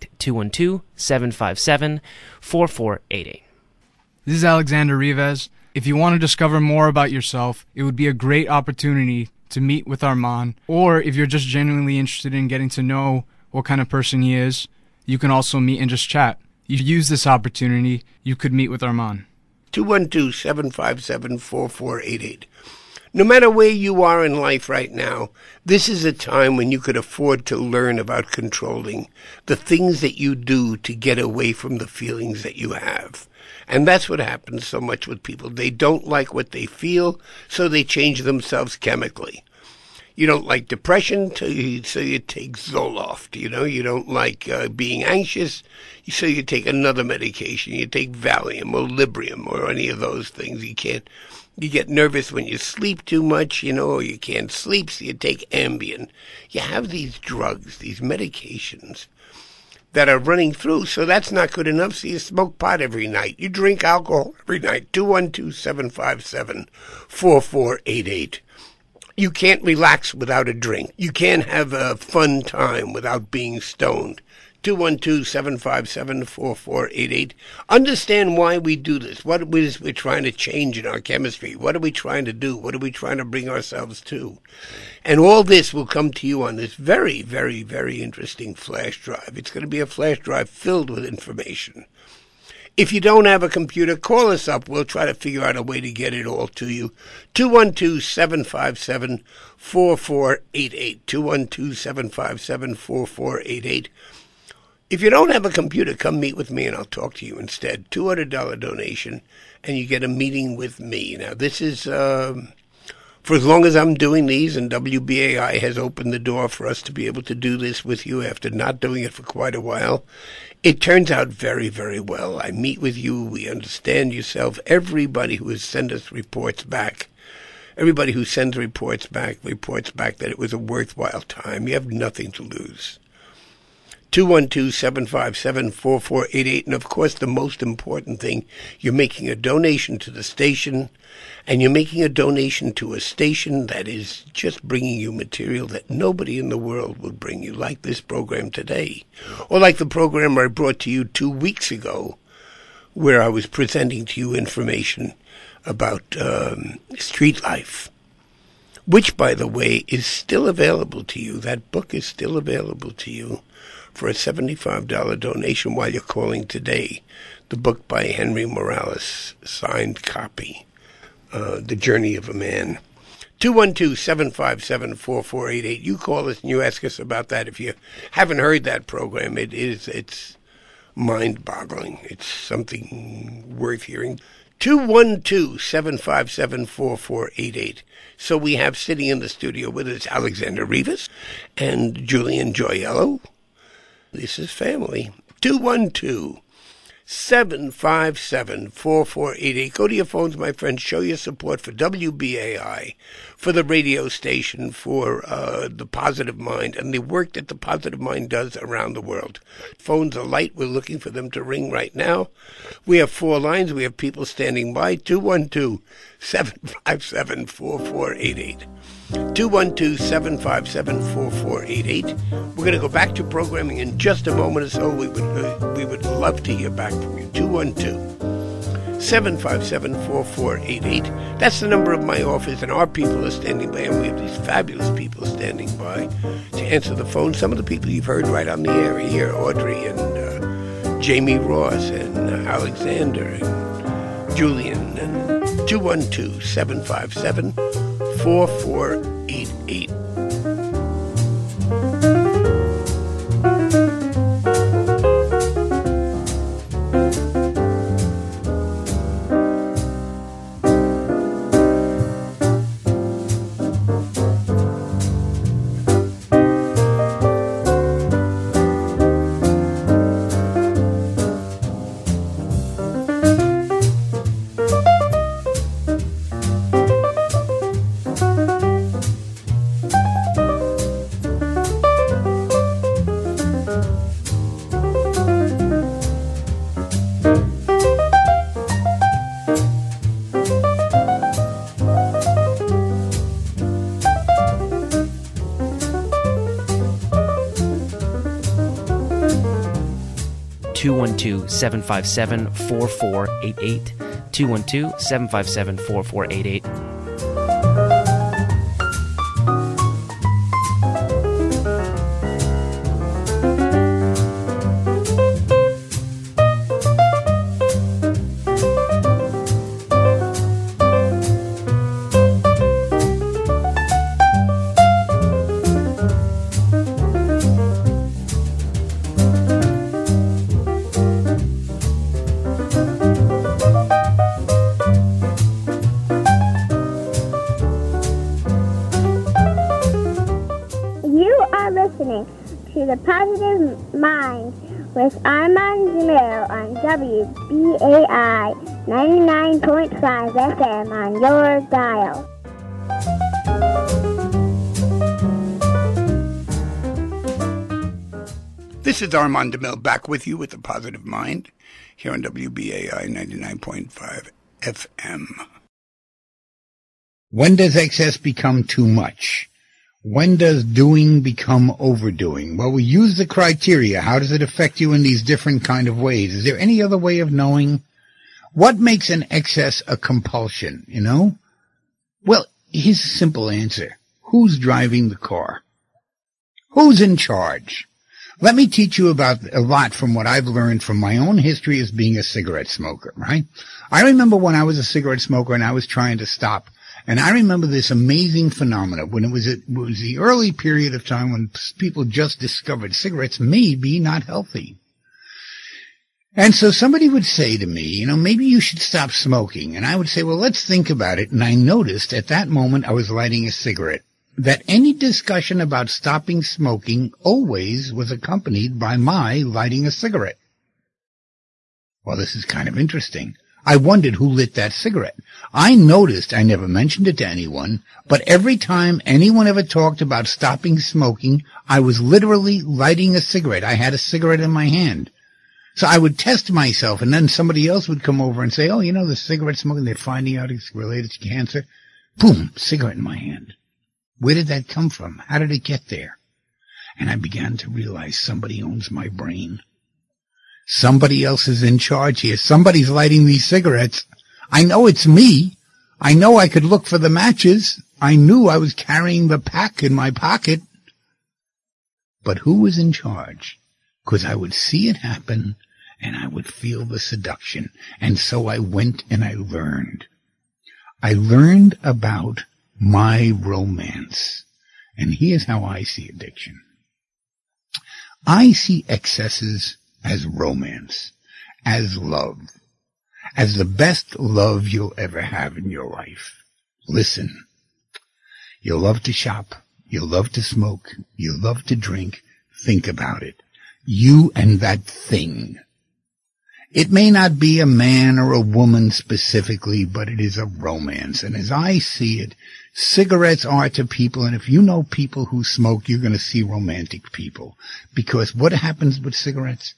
212-757-4488. This is Alexander Rivez. If you want to discover more about yourself, it would be a great opportunity to meet with Armand, or if you're just genuinely interested in getting to know what kind of person he is, you can also meet and just chat. You use this opportunity, you could meet with Armand. 212-757-4488. No matter where you are in life right now, this is a time when you could afford to learn about controlling the things that you do to get away from the feelings that you have. And that's what happens so much with people. They don't like what they feel, so they change themselves chemically. You don't like depression, so you take Zoloft. You don't like being anxious, so you take another medication. You take Valium or Librium or any of those things. You get nervous when you sleep too much, or you can't sleep, so you take Ambien. You have these drugs, these medications that are running through, so that's not good enough, so you smoke pot every night. You drink alcohol every night. 212-757-4488. You can't relax without a drink. You can't have a fun time without being stoned. 212-757-4488. Understand why we do this. What it is we're trying to change in our chemistry. What are we trying to do? What are we trying to bring ourselves to? And all this will come to you on this very, very, very interesting flash drive. It's going to be a flash drive filled with information. If you don't have a computer, call us up. We'll try to figure out a way to get it all to you. 212-757-4488. 212-757-4488. If you don't have a computer, come meet with me and I'll talk to you instead. $200 donation, and you get a meeting with me. Now, this is for as long as I'm doing these, and WBAI has opened the door for us to be able to do this with you after not doing it for quite a while. It turns out very, very well. I meet with you. We understand yourself. Everybody who has sent us reports back, everybody who sends reports back that it was a worthwhile time. You have nothing to lose. 212-757-4488. And, of course, the most important thing, you're making a donation to the station, and you're making a donation to a station that is just bringing you material that nobody in the world will bring you, like this program today, or like the program I brought to you 2 weeks ago, where I was presenting to you information about street life, which, by the way, is still available to you. That book is still available to you for a $75 donation while you're calling today. The book by Henry Morales, signed copy, The Journey of a Man. 212-757-4488. You call us and you ask us about that. If you haven't heard that program, it's mind-boggling. It's something worth hearing. 212-757-4488. So we have sitting in the studio with us Alexander Rivas and Julian Joyello. This is family. 212-757-4488. Go to your phones, my friends. Show your support for WBAI, for the radio station, for the Positive Mind, and the work that the Positive Mind does around the world. Phones are light. We're looking for them to ring right now. We have 4 lines. We have people standing by. 212-757-4488. 212-757-4488. We're going to go back to programming in just a moment or so. We would love to hear back from you. 212-757-4488. That's the number of my office, and our people are standing by, and we have these fabulous people standing by to answer the phone. Some of the people you've heard right on the air here, Audrey and Jamie Ross and Alexander and Julian, and 212-757-4488. (212-757-4488). 212-757-4488. The Positive Mind with Armand Jamil on WBAI 99.5 FM on your dial. This is Armand Jamil back with you with The Positive Mind here on WBAI 99.5 FM. When does excess become too much? When does doing become overdoing? Well, we use the criteria. How does it affect you in these different kind of ways? Is there any other way of knowing? What makes an excess a compulsion, you know? Well, here's a simple answer. Who's driving the car? Who's in charge? Let me teach you about a lot from what I've learned from my own history as being a cigarette smoker, right? I remember when I was a cigarette smoker and I was trying to stop. And I remember this amazing phenomenon when it was the early period of time when people just discovered cigarettes may be not healthy. And so somebody would say to me, you know, maybe you should stop smoking. And I would say, well, let's think about it. And I noticed at that moment I was lighting a cigarette that any discussion about stopping smoking always was accompanied by my lighting a cigarette. Well, this is kind of interesting. I wondered who lit that cigarette. I noticed, I never mentioned it to anyone, but every time anyone ever talked about stopping smoking, I was literally lighting a cigarette. I had a cigarette in my hand. So I would test myself, and then somebody else would come over and say, oh, the cigarette smoking, they're finding out it's related to cancer. Boom, cigarette in my hand. Where did that come from? How did it get there? And I began to realize somebody owns my brain. Somebody else is in charge here. Somebody's lighting these cigarettes. I know it's me. I know I could look for the matches. I knew I was carrying the pack in my pocket. But who was in charge? Because I would see it happen, and I would feel the seduction. And so I went and I learned. I learned about my romance. And here's how I see addiction. I see excesses as romance, as love, as the best love you'll ever have in your life. Listen, you'll love to shop, you'll love to smoke, you'll love to drink. Think about it. You and that thing. It may not be a man or a woman specifically, but it is a romance. And as I see it, cigarettes are to people, and if you know people who smoke, you're going to see romantic people. Because what happens with cigarettes?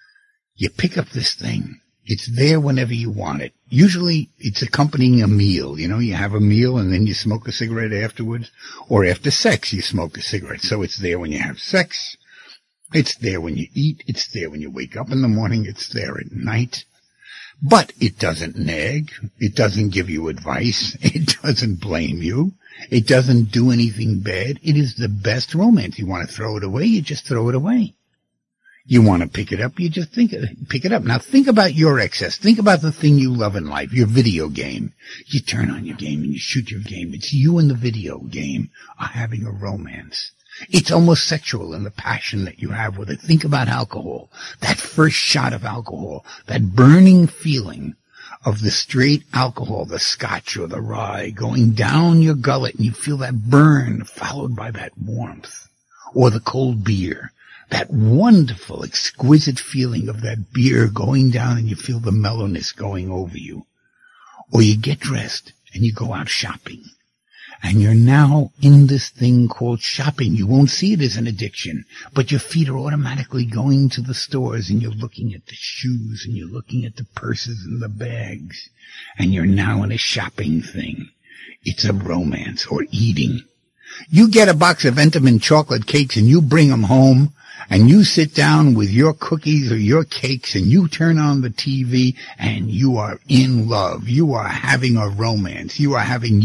You pick up this thing. It's there whenever you want it. Usually it's accompanying a meal. You have a meal and then you smoke a cigarette afterwards. Or after sex, you smoke a cigarette. So it's there when you have sex. It's there when you eat. It's there when you wake up in the morning. It's there at night. But it doesn't nag. It doesn't give you advice. It doesn't blame you. It doesn't do anything bad. It is the best romance. You want to throw it away, you just throw it away. You want to pick it up, you just pick it up. Now think about your excess. Think about the thing you love in life, your video game. You turn on your game and you shoot your game. It's you and the video game are having a romance. It's almost sexual in the passion that you have with it. Think about alcohol. That first shot of alcohol, that burning feeling of the straight alcohol, the scotch or the rye going down your gullet, and you feel that burn followed by that warmth. Or the cold beer. That wonderful, exquisite feeling of that beer going down and you feel the mellowness going over you. Or you get dressed and you go out shopping. And you're now in this thing called shopping. You won't see it as an addiction, but your feet are automatically going to the stores and you're looking at the shoes and you're looking at the purses and the bags. And you're now in a shopping thing. It's a romance. Or eating. You get a box of Entenmann chocolate cakes and you bring them home. And you sit down with your cookies or your cakes and you turn on the TV and you are in love. You are having a romance. You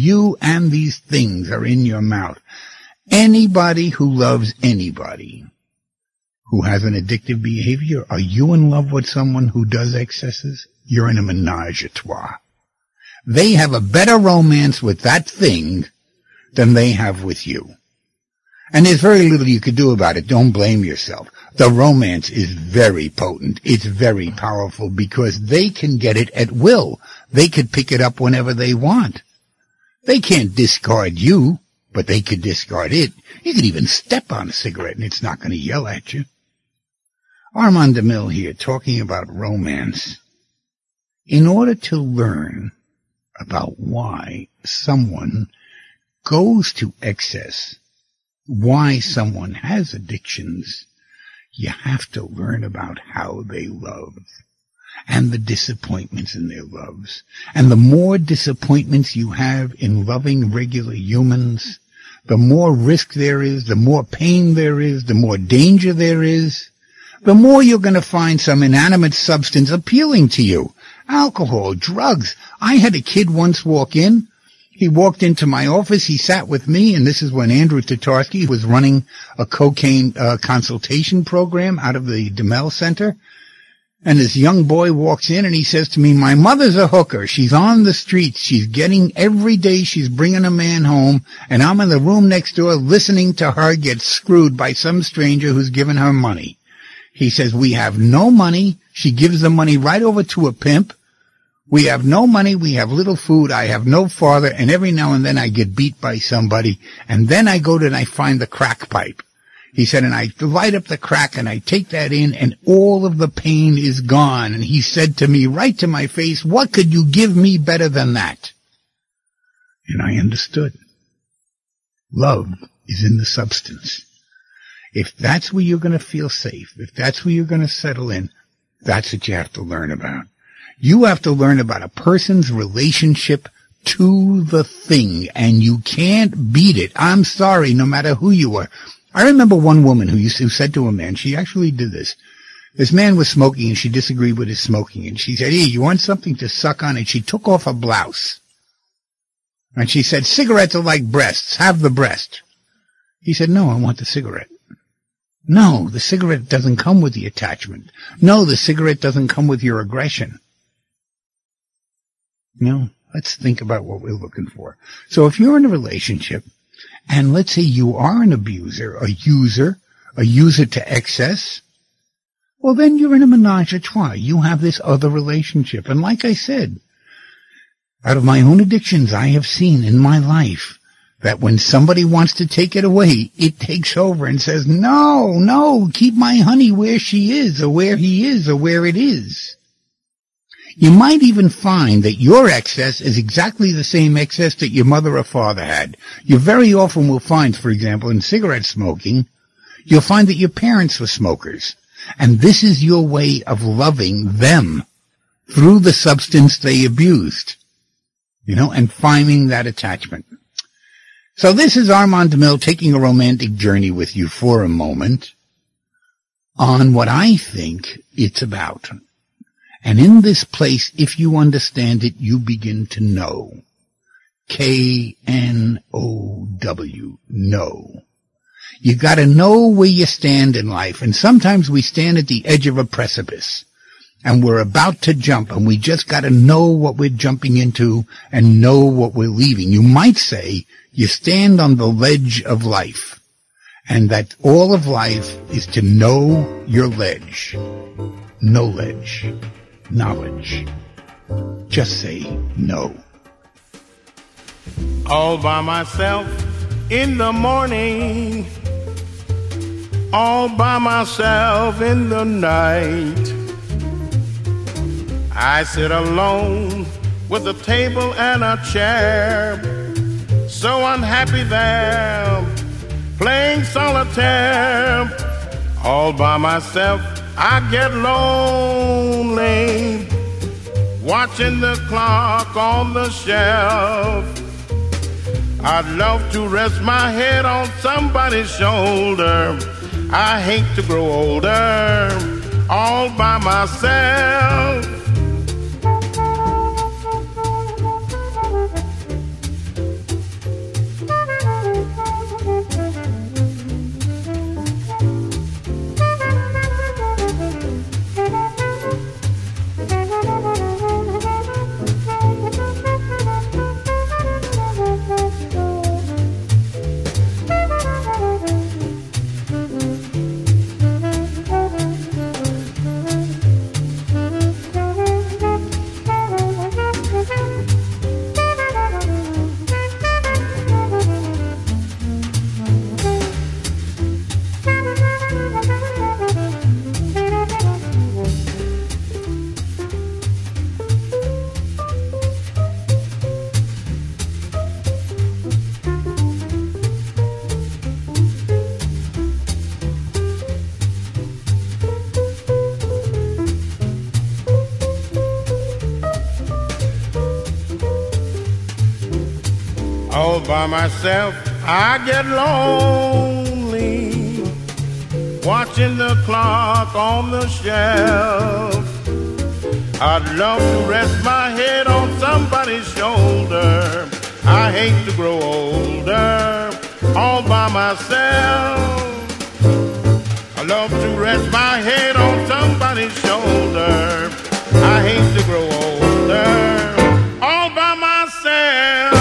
and these things are in your mouth. Anybody who loves anybody who has an addictive behavior, are you in love with someone who does excesses? You're in a menage a trois. They have a better romance with that thing than they have with you. And there's very little you could do about it. Don't blame yourself. The romance is very potent. It's very powerful because they can get it at will. They could pick it up whenever they want. They can't discard you, but they could discard it. You could even step on a cigarette and it's not going to yell at you. Armand DeMille here talking about romance. In order to learn about why someone goes to excess, why someone has addictions, you have to learn about how they love and the disappointments in their loves. And the more disappointments you have in loving regular humans, the more risk there is, the more pain there is, the more danger there is, the more you're going to find some inanimate substance appealing to you. Alcohol, drugs. I had a kid once walk in. He walked into my office, he sat with me, and this is when Andrew Tatarsky was running a cocaine consultation program out of the DeMille Center. And this young boy walks in and he says to me, my mother's a hooker. She's on the streets. She's getting every day. She's bringing a man home. And I'm in the room next door listening to her get screwed by some stranger who's giving her money. He says, we have no money. She gives the money right over to a pimp. We have no money, we have little food, I have no father, and every now and then I get beat by somebody, and then I go to and I find the crack pipe. He said, and I light up the crack and I take that in and all of the pain is gone. And he said to me right to my face, what could you give me better than that? And I understood. Love is in the substance. If that's where you're going to feel safe, if that's where you're going to settle in, that's what you have to learn about. You have to learn about a person's relationship to the thing, and you can't beat it. I'm sorry, no matter who you are. I remember one woman who said to a man, she actually did this. This man was smoking and she disagreed with his smoking. And she said, hey, you want something to suck on? And she took off her blouse. And she said, cigarettes are like breasts. Have the breast. He said, no, I want the cigarette. No, the cigarette doesn't come with the attachment. No, the cigarette doesn't come with your aggression. No, let's think about what we're looking for. So if you're in a relationship, and let's say you are an abuser, a user to excess, well, then you're in a menage a trois. You have this other relationship. And like I said, out of my own addictions, I have seen in my life that when somebody wants to take it away, it takes over and says, no, keep my honey where she is, or where he is, or where it is. You might even find that your excess is exactly the same excess that your mother or father had. You very often will find, for example, in cigarette smoking, you'll find that your parents were smokers. And this is your way of loving them through the substance they abused, and finding that attachment. So this is Armand DeMille taking a romantic journey with you for a moment on what I think it's about. And in this place, if you understand it, you begin to know. K-N-O-W, know. You gotta know where you stand in life. And sometimes we stand at the edge of a precipice. And we're about to jump, and we just gotta know what we're jumping into and know what we're leaving. You might say you stand on the ledge of life. And that all of life is to know your ledge. No ledge. Knowledge. Just say no. All by myself in the morning, all by myself in the night. I sit alone with a table and a chair, so unhappy there, playing solitaire. All by myself I get lonely, watching the clock on the shelf. I'd love to rest my head on somebody's shoulder. I hate to grow older, all by myself. All by myself, I get lonely, watching the clock on the shelf. I'd love to rest my head on somebody's shoulder. I hate to grow older, all by myself. I love to rest my head on somebody's shoulder. I hate to grow older, all by myself.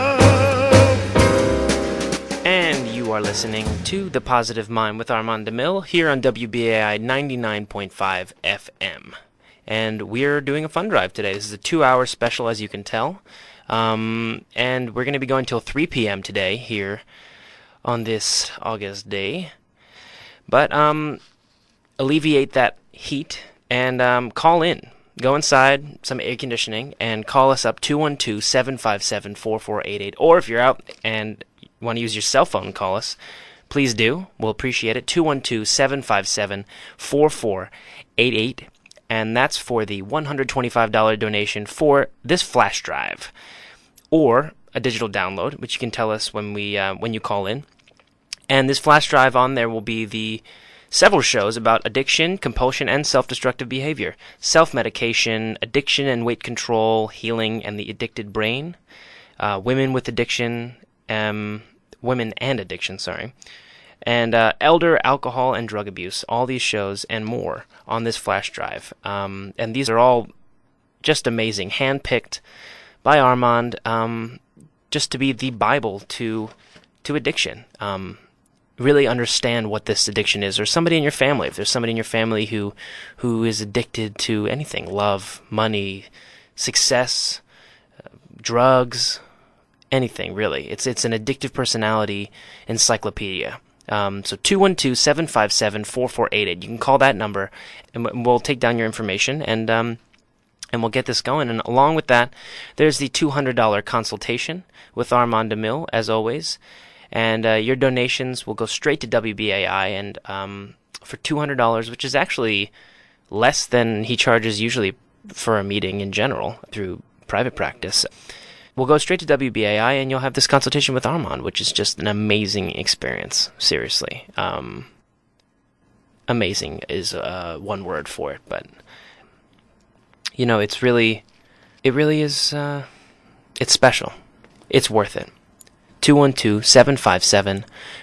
And you are listening to The Positive Mind with Armand DeMille here on WBAI 99.5 FM. And we're doing a fun drive today. This is a 2-hour special, as you can tell. And we're going to be going till 3 p.m. today here on this August day. But alleviate that heat and call in. Go inside, some air conditioning, and call us up 212-757-4488. Or if you're out and want to use your cell phone and call us, please do. We'll appreciate it. 212-757-4488. And that's for the $125 donation for this flash drive. Or a digital download, which you can tell us when you call in. And this flash drive, on there will be the several shows about addiction, compulsion, and self-destructive behavior, self-medication, addiction and weight control, healing, and the addicted brain, women with addiction, women and addiction, and elder, alcohol, and drug abuse. All these shows and more on this flash drive. And these are all just amazing, handpicked by Armand, just to be the Bible to addiction. Really understand what this addiction is, or somebody in your family. If there's somebody in your family who is addicted to anything, love, money, success, drugs, anything really. It's an addictive personality encyclopedia. So 212-757-4488. You can call that number, and we'll take down your information, and we'll get this going. And along with that, there's the $200 consultation with Armand DeMille, as always. And your donations will go straight to WBAI, and for $200, which is actually less than he charges usually for a meeting in general through private practice, will go straight to WBAI, and you'll have this consultation with Armand, which is just an amazing experience. Seriously, amazing is one word for it, but it really is. It's special. It's worth it. 212-757-4488.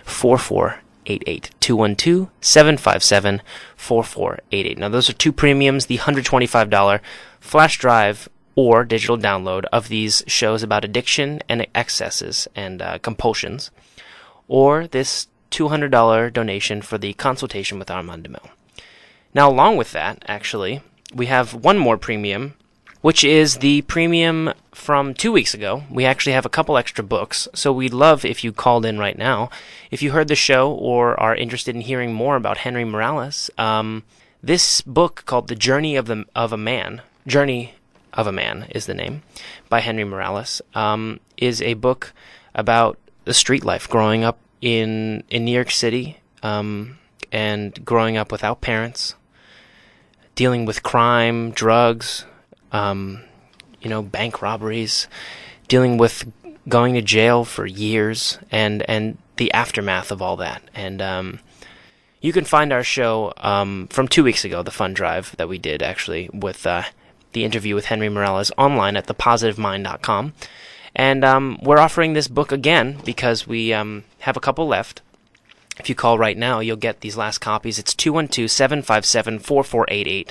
212-757-4488. Now, those are two premiums, the $125 flash drive or digital download of these shows about addiction and excesses and compulsions, or this $200 donation for the consultation with Armand DeMille. Now, along with that, actually, we have one more premium, which is the premium from 2 weeks ago. We actually have a couple extra books, so we'd love if you called in right now. If you heard the show or are interested in hearing more about Henry Morales, this book called The Journey of a Man is the name, by Henry Morales, is a book about the street life, growing up in New York City, and growing up without parents, dealing with crime, drugs, bank robberies, dealing with going to jail for years, and the aftermath of all that. And you can find our show from 2 weeks ago, the fun drive that we did actually with the interview with Henry Morales, online at thepositivemind.com. And we're offering this book again because we have a couple left. If you call right now, you'll get these last copies. It's 212-757-4488.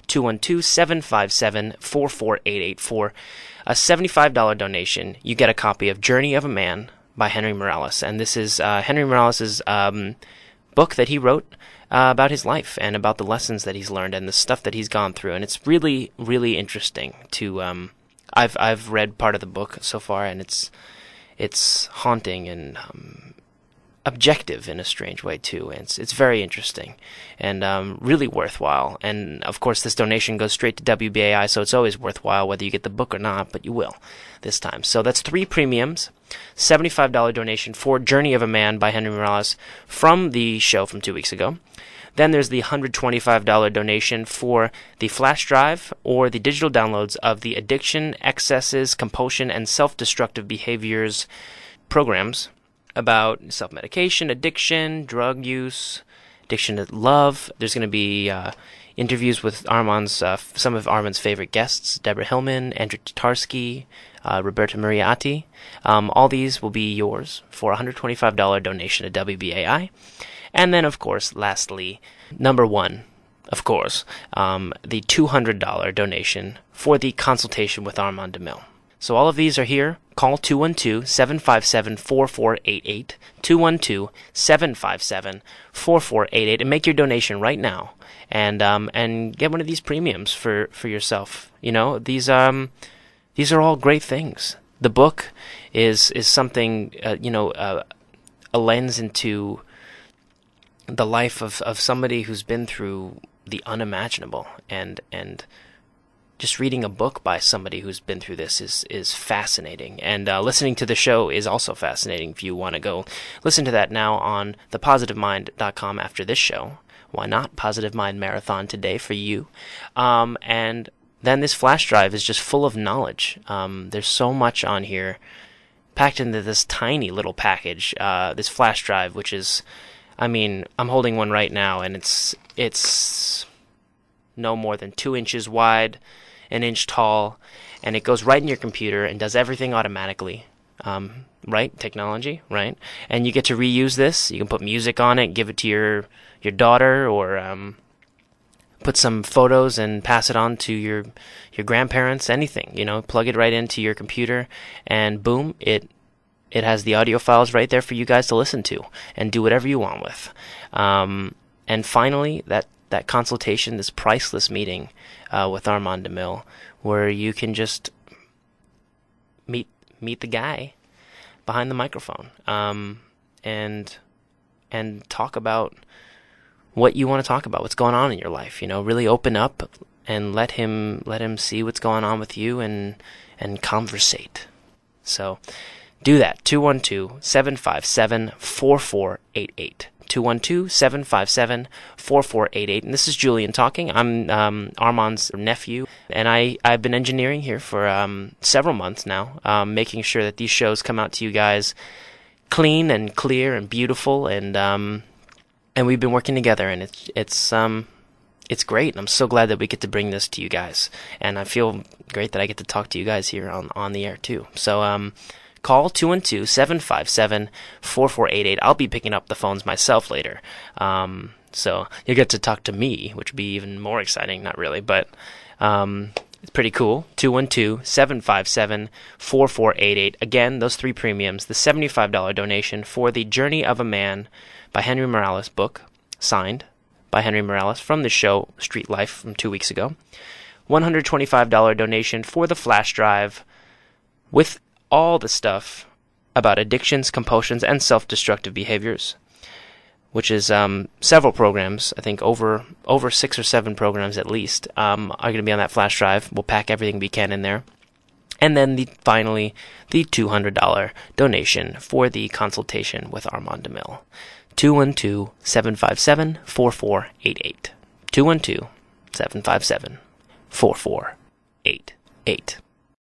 212-757-4488. For a $75 donation, you get a copy of Journey of a Man by Henry Morales. And this is Henry Morales' book that he wrote about his life and about the lessons that he's learned and the stuff that he's gone through. And it's really, really interesting to... I've read part of the book so far, and it's haunting and objective in a strange way too. And it's very interesting and really worthwhile. And of course, this donation goes straight to WBAI, so it's always worthwhile whether you get the book or not. But you will this time. So that's three premiums: $75 donation for Journey of a Man by Henry Morales from the show from 2 weeks ago. Then there's the $125 donation for the flash drive or the digital downloads of the Addiction, Excesses, Compulsion, and Self-Destructive Behaviors programs about self-medication, addiction, drug use, addiction to love. There's going to be interviews with some of Armand's favorite guests, Deborah Hillman, Andrew Tatarsky, Roberta Muriati. All these will be yours for a $125 donation to WBAI. And then, of course, lastly, number one, of course, the $200 donation for the consultation with Armand DeMille. So all of these are here. Call 212-757-4488, 212-757-4488, and make your donation right now, and get one of these premiums for yourself. These are all great things. The book is something, a lens into the life of somebody who's been through the unimaginable, and just reading a book by somebody who's been through this is fascinating. And listening to the show is also fascinating. If you want to go listen to that now on thepositivemind.com after this show, why not? Positive Mind Marathon today for you. And then this flash drive is just full of knowledge. There's so much on here packed into this tiny little package, this flash drive, which is, I mean, I'm holding one right now, and it's no more than 2 inches wide, 1 inch tall, and it goes right in your computer and does everything automatically. Right? Technology, right? And you get to reuse this. You can put music on it, give it to your daughter, or put some photos and pass it on to your grandparents, anything. You know, plug it right into your computer, and boom, it has the audio files right there for you guys to listen to and do whatever you want with. And finally, that consultation, this priceless meeting with Armand DeMille, where you can just meet the guy behind the microphone, and talk about what you want to talk about, what's going on in your life. You know, really open up and let him see what's going on with you, and conversate. So do that. 212-757-4488. 212-757-4488. And this is Julian talking. I'm Armand's nephew, and I've been engineering here for several months now, making sure that these shows come out to you guys clean and clear and beautiful, and we've been working together, and it's great. And I'm so glad that we get to bring this to you guys, and I feel great that I get to talk to you guys here on the air too. So call 212-757-4488. I'll be picking up the phones myself later. So you'll get to talk to me, which would be even more exciting. Not really, but it's pretty cool. 212-757-4488. Again, those 3 premiums. The $75 donation for The Journey of a Man by Henry Morales book, signed by Henry Morales from the show Street Life from 2 weeks ago. $125 donation for the flash drive with all the stuff about addictions, compulsions, and self-destructive behaviors, which is several programs. I think over 6 or 7 programs at least are going to be on that flash drive. We'll pack everything we can in there. And then finally, the $200 donation for the consultation with Armand DeMille. 212-757-4488. 212-757-4488.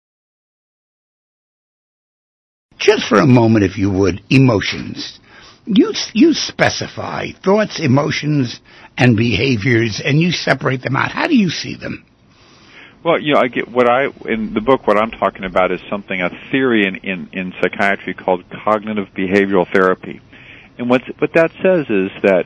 Just for a moment, if you would, emotions. You specify thoughts, emotions, and behaviors, and you separate them out. How do you see them? Well, I get in the book. What I'm talking about is a theory in psychiatry called cognitive behavioral therapy, and what that says is that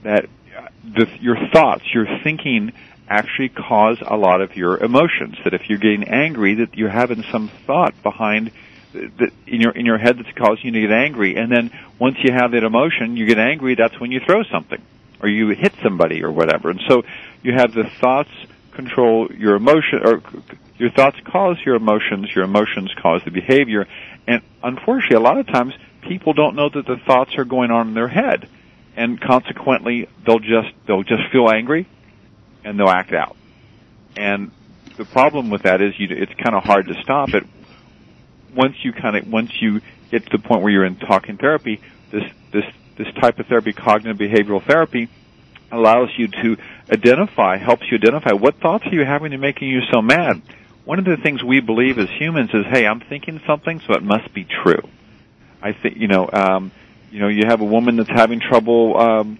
your thoughts, your thinking, actually cause a lot of your emotions. That if you're getting angry, that you're having some thought behind in your head that's causing you to get angry, and then once you have that emotion, you get angry. That's when you throw something or you hit somebody or whatever, and so you have the thoughts control your emotion, or your thoughts cause your emotions cause the behavior. And unfortunately, a lot of times people don't know that the thoughts are going on in their head, and consequently they'll just feel angry and they'll act out. And the problem with that is it's kind of hard to stop it. Once you get to the point where you're in talking therapy, this type of therapy, cognitive behavioral therapy, allows you to helps you identify what thoughts are you having and making you so mad. One of the things we believe as humans is, hey, I'm thinking something, so it must be true. I think, you have a woman that's having trouble,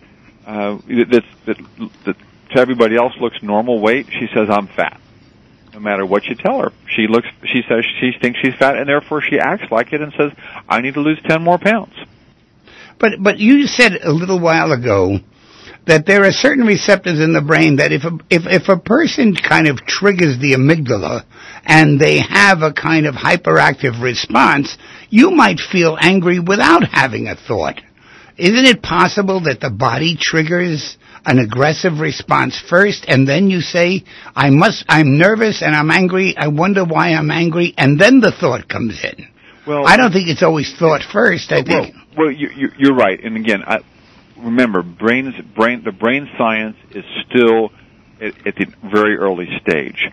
that to everybody else looks normal weight. She says, I'm fat. No matter what you tell her, she says she thinks she's fat, and therefore she acts like it and says, I need to lose 10 more pounds. But you said a little while ago that there are certain receptors in the brain that if a person kind of triggers the amygdala and they have a kind of hyperactive response, you might feel angry without having a thought. Isn't it possible that the body triggers an aggressive response first, and then you say, I'm nervous and I'm angry, I wonder why I'm angry, and then the thought comes in? Well, I don't think it's always thought first, I think. Well, you're right. And again, remember, the brain science is still at the very early stage.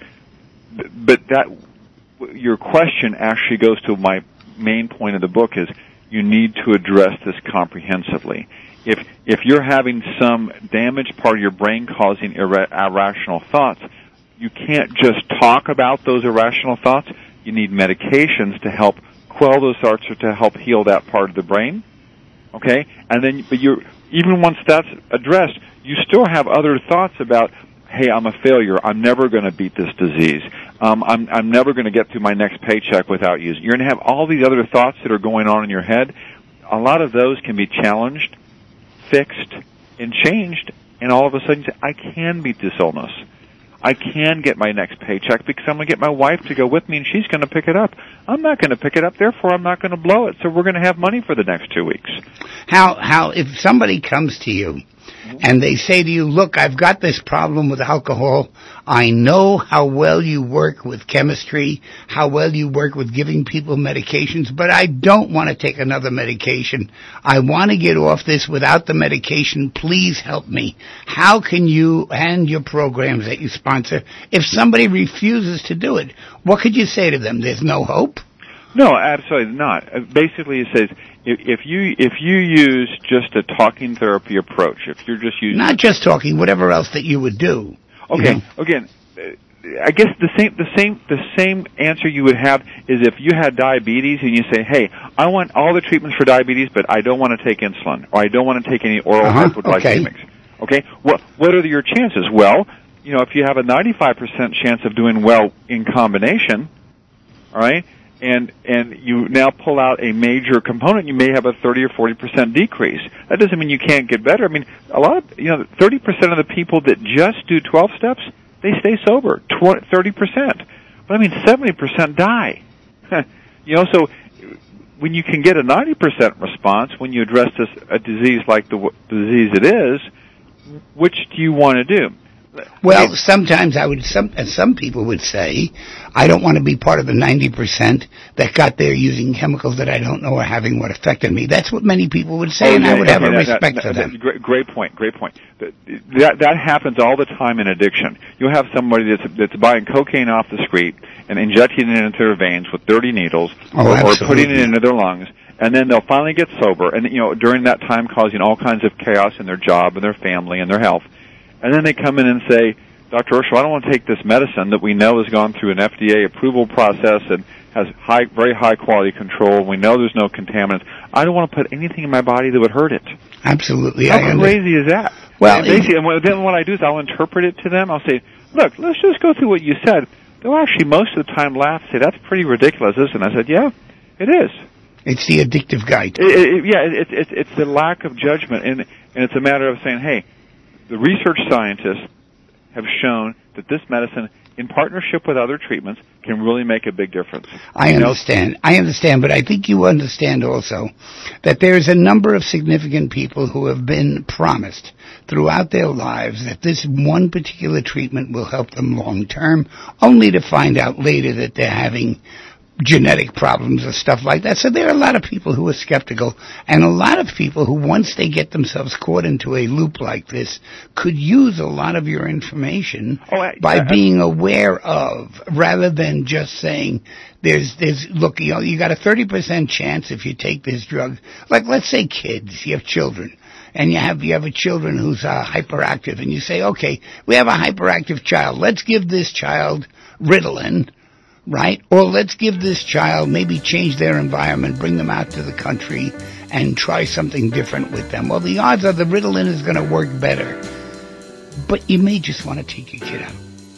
But your question actually goes to my main point of the book is you need to address this comprehensively. If you're having some damaged part of your brain causing irrational thoughts, you can't just talk about those irrational thoughts. You need medications to help quell those thoughts or to help heal that part of the brain. Okay? And then, but even once that's addressed, you still have other thoughts about, hey, I'm a failure. I'm never going to beat this disease. I'm never going to get through my next paycheck without using. You're going to have all these other thoughts that are going on in your head. A lot of those can be challenged, fixed, and changed, and all of a sudden you say, I can beat this illness. I can get my next paycheck because I'm going to get my wife to go with me and she's going to pick it up. I'm not going to pick it up, therefore I'm not going to blow it, so we're going to have money for the next 2 weeks. How if somebody comes to you and they say to you, look, I've got this problem with alcohol. I know how well you work with chemistry, how well you work with giving people medications, but I don't want to take another medication. I want to get off this without the medication. Please help me. How can you and your programs that you sponsor, if somebody refuses to do it, what could you say to them? There's no hope? No, absolutely not. Basically, it says if you use just a talking therapy approach, if you're just using not just talking, whatever else that you would do. Okay. You know? Again, I guess the same answer you would have is if you had diabetes and you say, hey, I want all the treatments for diabetes, but I don't want to take insulin or I don't want to take any oral hypoglycemics. Okay. What are your chances? Well, if you have a 95% chance of doing well in combination, all right. And you now pull out a major component, you may have a 30 or 40% decrease. That doesn't mean you can't get better. I mean, 30% of the people that just do 12 steps, they stay sober, 30%. But I mean, 70% die. So when you can get a 90% response, when you address a disease like the disease it is, which do you want to do? Well, sometimes some people would say, I don't want to be part of the 90% that got there using chemicals that I don't know are having what affected me. That's what many people would say, and I would have a respect for them. Great point. That happens all the time in addiction. You'll have somebody that's buying cocaine off the street and injecting it into their veins with dirty needles, or putting it into their lungs, and then they'll finally get sober, and during that time causing all kinds of chaos in their job and their family and their health. And then they come in and say, Dr. Urschel, I don't want to take this medicine that we know has gone through an FDA approval process and has very high quality control. We know there's no contaminants. I don't want to put anything in my body that would hurt it. Absolutely. How crazy is that? Well, then what I do is I'll interpret it to them. I'll say, look, let's just go through what you said. They'll actually most of the time laugh and say, that's pretty ridiculous, isn't it? I said, yeah, it is. It's the addictive guy. It's the lack of judgment, and it's a matter of saying, hey, the research scientists have shown that this medicine, in partnership with other treatments, can really make a big difference. I understand, but I think you understand also that there's a number of significant people who have been promised throughout their lives that this one particular treatment will help them long term, only to find out later that they're having genetic problems or stuff like that. So there are a lot of people who are skeptical, and a lot of people who, once they get themselves caught into a loop like this, could use a lot of your information by being aware of, rather than just saying, look, you got a 30% chance if you take this drug. Like, let's say kids, you have children, and you have a children who's hyperactive, and you say, okay, we have a hyperactive child. Let's give this child Ritalin, right? Or let's give this child, maybe change their environment, bring them out to the country, and try something different with them. Well, the odds are the Ritalin is going to work better. But you may just want to take your kid out.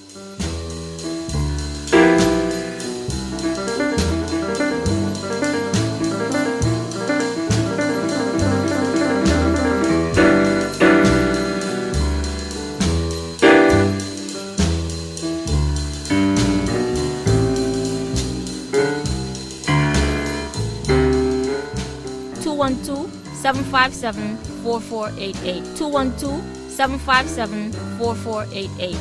(212-757-4488) 212-757-4488.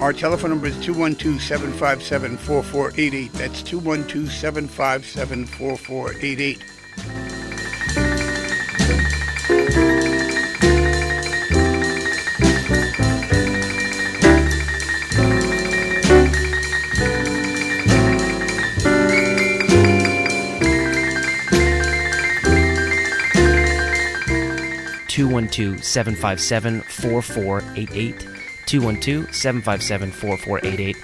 Our telephone number is 212-757-4488. That's 212-757-4488. (212-757-4488). 212-757-4488.